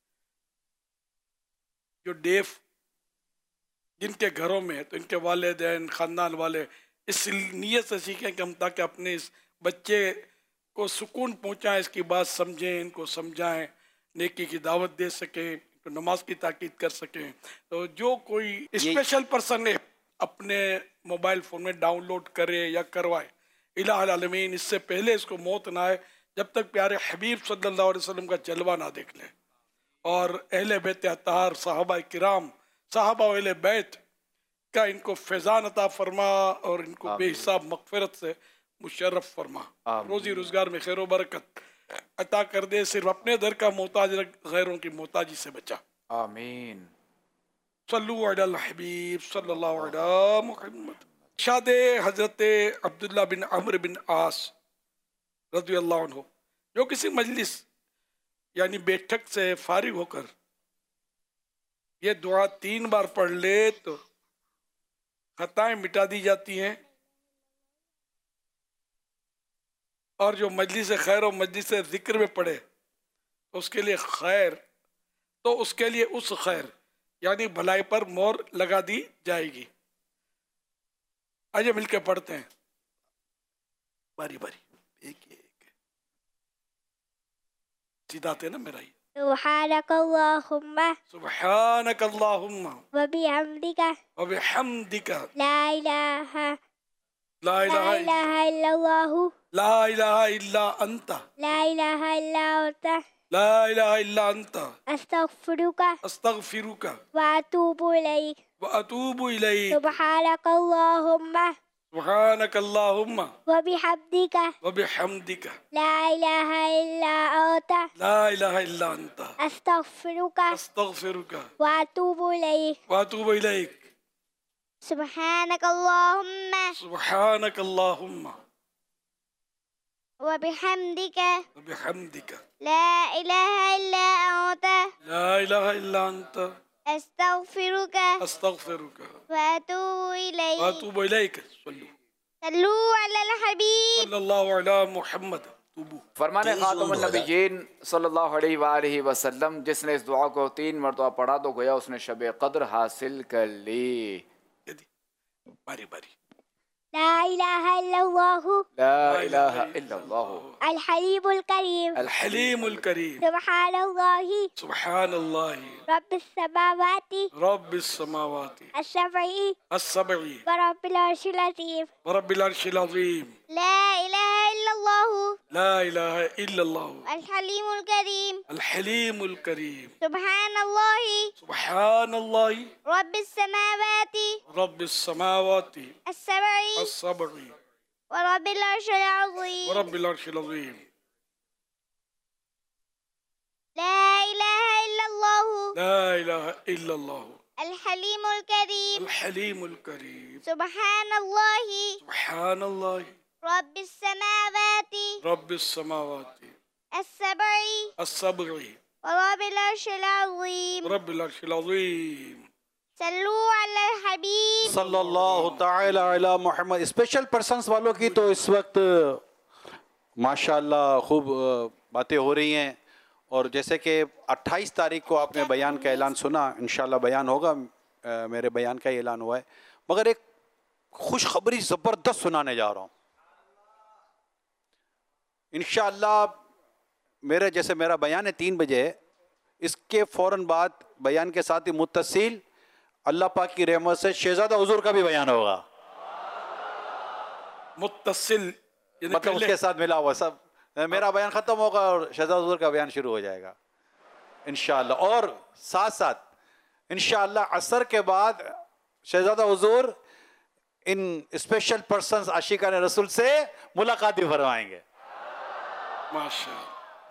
جو ڈیف جن کے گھروں میں ہے تو ان کے والدین خاندان والے اس نیت سے سیکھیں کہ ہم تاکہ اپنے اس بچے کو سکون پہنچائیں, اس کی بات سمجھیں, ان کو سمجھائیں, نیکی کی دعوت دے سکیں, تو نماز کی تاکید کر سکیں. تو جو کوئی اسپیشل پرسن ہے اپنے موبائل فون میں ڈاؤن لوڈ کرے یا کروائے, الہ العالمین اس سے پہلے اس کو موت نہ آئے جب تک پیارے حبیب صلی اللہ علیہ وسلم کا جلوہ نہ دیکھ لے. اور اہل بیت اطہار صحابہ کرام صحابہ و اہل بیت کا ان کو فیضان عطا فرما اور ان کو بے حساب مغفرت سے مشرف فرما, روزی روزگار میں خیر و برکت عطا کر دے, صرف اپنے در کا محتاج غیروں کی محتاجی سے بچا. آمین. صلو علی الحبیب صلی اللہ علیہ محمد. شاد حضرت عبداللہ بن عمرو بن عاص رضی اللہ عنہ جو کسی مجلس یعنی بیٹھک سے فارغ ہو کر یہ دعا تین بار پڑھ لے تو خطائیں مٹا دی جاتی ہیں, اور جو مجلس خیر و مجلس ذکر میں پڑھے تو اس کے لیے خیر, تو اس کے لیے اس خیر یعنی بھلائی پر مور لگا دی جائے گی. آئیے مل کے پڑھتے ہیں باری باری, ایک ایک سیدھا آتے نا میرا ہی. سبحانک اللہم سبحانک اللہم وبحمدک وبحمدک لا الہ لا لا الہ الا اللہ لا الہ الا انت لا الہ الا انت لا الہ الا انت استغفرک استغفرک واتوب الیک واتوب الیک. سبحانک اللہم سبحانك اللهم وبحمدك وبحمدك لا إله إلا أنت لا إله إلا أنت أستغفرك أستغفرك وأتوب إليك وأتوب إليك. سبحانك اللهم سبحانك اللهم وبحمدك وبحمدك لا إله إلا أنت لا إله إلا أنت أستغفرك أستغفرك وأتوب إليك وأتوب إليك. صلوا صلوا على الحبيب صلی اللہ علیہ محمد. فرمان خاتم النبیین صلی اللہ علیہ وآلہ وسلم، جس نے اس دعا کو تین مرتبہ پڑھا تو گویا اس نے شب قدر حاصل کر لی. باری باری. لا إله إلا الله لا الہ الا اللہ الحليم الكريم الحلیم الکریم سبحان الله سبحان اللہ رب السماوات رب السماوات السبع السبع ورب العرش العظيم ورب العرش العظیم لا إله إلا الله لا الہ الا اللہ الحليم الكريم الحلیم الکریم سبحان الله سبحان اللہ رب السماوات رب السماوات السبع السبع ورب العرش العظيم ورب العرش العظیم لا إله إلا الله لا الہ الا اللہ الحليم الكريم الحلیم الکریم سبحان الله سبحان اللہ رب السماوات رب السماوات السبع السبع ورب العرش العظيم رب العرش العظیم. صلوا علی الحبیب صلی اللہ تعالی علی محمد. اسپیشل پرسنس والوں کی تو اس وقت ماشاءاللہ خوب باتیں ہو رہی ہیں، اور جیسے کہ اٹھائیس تاریخ کو آپ نے بیان کا اعلان سنا، انشاءاللہ بیان ہوگا، میرے بیان کا اعلان ہوا ہے، مگر ایک خوشخبری زبردست سنانے جا رہا ہوں انشاءاللہ. میرے جیسے میرا بیان ہے تین بجے، اس کے فوراً بعد بیان کے ساتھ ہی متصل اللہ پاک کی رحمت سے شہزادہ حضور کا بھی بیان ہوگا. متصل مطلب اس کے ساتھ ملا ہوا سب، میرا بیان ختم ہوگا اور شہزادہ حضور کا بیان شروع ہو جائے گا انشاءاللہ. اور ساتھ ساتھ انشاءاللہ عصر کے بعد شہزادہ حضور ان اسپیشل پرسنز عاشقان رسول سے ملاقات بھی فرمائیں گے ماشاءاللہ.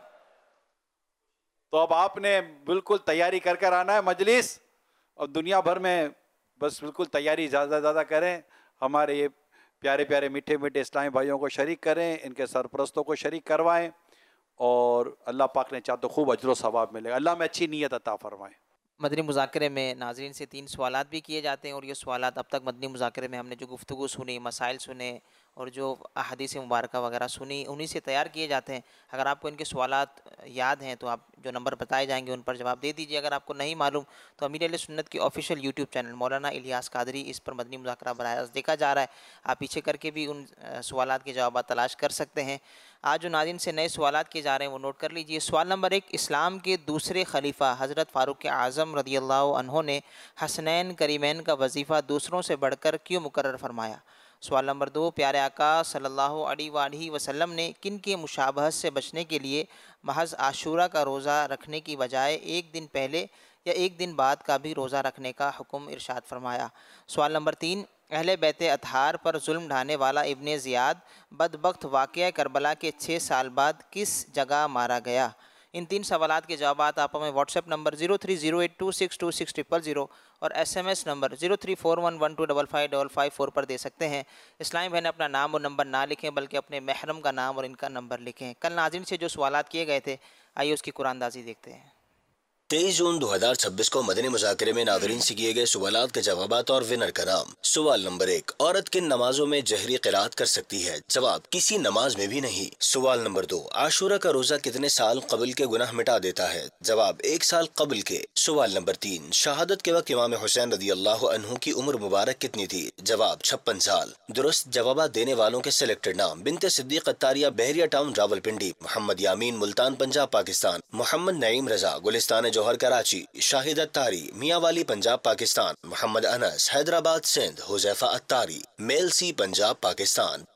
تو اب آپ نے بالکل تیاری کر کر آنا ہے مجلس، اور دنیا بھر میں بس بالکل تیاری زیادہ زیادہ کریں. ہمارے یہ پیارے پیارے میٹھے میٹھے اسلامی بھائیوں کو شریک کریں، ان کے سرپرستوں کو شریک کروائیں، اور اللہ پاک نے چاہ تو خوب اجر و ثواب ملے گا. اللہ میں اچھی نیت عطا فرمائے. مدنی مذاکرے میں ناظرین سے تین سوالات بھی کیے جاتے ہیں، اور یہ سوالات اب تک مدنی مذاکرے میں ہم نے جو گفتگو سنی، مسائل سنے اور جو احادیث مبارکہ وغیرہ سنی، انہی سے تیار کیے جاتے ہیں. اگر آپ کو ان کے سوالات یاد ہیں تو آپ جو نمبر بتائے جائیں گے ان پر جواب دے دیجیے. اگر آپ کو نہیں معلوم تو امیر اہل سنت کی آفیشیل یوٹیوب چینل مولانا الیاس قادری، اس پر مدنی مذاکرہ براہ راست دیکھا جا رہا ہے. آپ پیچھے کر کے بھی ان سوالات کے جوابات تلاش کر سکتے ہیں. آج جو ناظرین سے نئے سوالات کیے جا رہے ہیں وہ نوٹ کر لیجیے. سوال نمبر ایک، اسلام کے دوسرے خلیفہ حضرت فاروق اعظم رضی اللہ عنہ نے حسنین کریمین کا وظیفہ دوسروں سے بڑھ کر کیوں مقرر فرمایا؟ سوال نمبر دو، پیارے آقا صلی اللہ علیہ وآلہ وسلم نے کن کے مشابہت سے بچنے کے لیے محض عاشورہ کا روزہ رکھنے کی بجائے ایک دن پہلے یا ایک دن بعد کا بھی روزہ رکھنے کا حکم ارشاد فرمایا؟ سوال نمبر تین، اہل بیت اطہار پر ظلم ڈھانے والا ابن زیاد بدبخت واقعہ کربلا کے چھ سال بعد کس جگہ مارا گیا؟ ان تین سوالات کے جوابات آپ ہمیں WhatsApp number zero three zero eight two six two six triple zero اور S M S number zero three four one one two double five double five four پر دے سکتے ہیں. اسلامی بہن اپنا نام اور نمبر نہ لکھیں بلکہ اپنے محرم کا نام اور ان کا نمبر لکھیں. کل ناظرین سے جو سوالات کیے گئے تھے آئیے اس کی قرآن اندازی دیکھتے ہیں. تیئیس جون دو ہزار چھبیس کو مدنی مذاکرے میں ناظرین سے کیے گئے سوالات کے جوابات اور ونر کا نام. سوال نمبر ایک، عورت کن نمازوں میں جہری قرات کر سکتی ہے؟ جواب، کسی نماز میں بھی نہیں. سوال نمبر دو، عاشورہ کا روزہ کتنے سال قبل کے گناہ مٹا دیتا ہے؟ جواب، ایک سال قبل کے. سوال نمبر تین، شہادت کے وقت امام حسین رضی اللہ عنہ کی عمر مبارک کتنی تھی؟ جواب، چھپن سال. درست جوابات دینے والوں کے سلیکٹڈ نام: بنت Siddique Attaria, Bahria town, Rawalpindi. Muhammad Yamin, Multan Punjab Pakistan. Muhammad Naeem Raza, Gulistan Johar Karachi. Shahid Attari, Mianwali Punjab Pakistan. Muhammad Anas, Hyderabad Sindh. Huzaifa Attari, Mailsi Punjab Pakistan.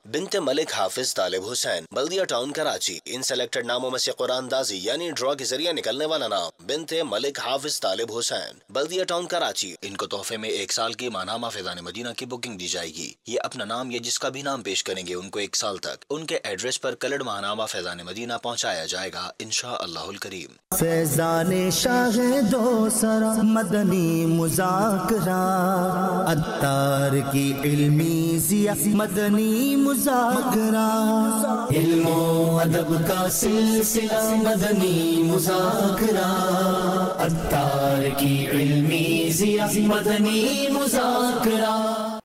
बिनत मलिक हाफिज तालिब हुसैन, बल्दिया टाउन कराची। इन सेलेक्टेड नामों में से कुरान दाजी यानी ड्रॉ के जरिए निकलने वाला नाम बिनत मलिक हाफिज तालिब हुसैन, बल्दिया टाउन कराची। इनको तोहफे में एक साल की माहनामा फैज़ान मदीना की बुकिंग दी जाएगी। ये अपना नाम या जिसका भी नाम पेश करेंगे उनको एक साल तक उनके एड्रेस पर कलर माहनामा फैज़ान मदीना पहुँचाया जाएगा इंशा अल्लाहुल करीम। फैज़ान शाह दो सरा मदनी मुज़ाकरा, अत्तार की इल्मी ज़िया मदनी मुज़ाकरा, इल्मो अदब का सिलसिला मदनी मुज़ाकरा, अत्तार की इल्मी ज़िया मदनी मुज़ाकरा।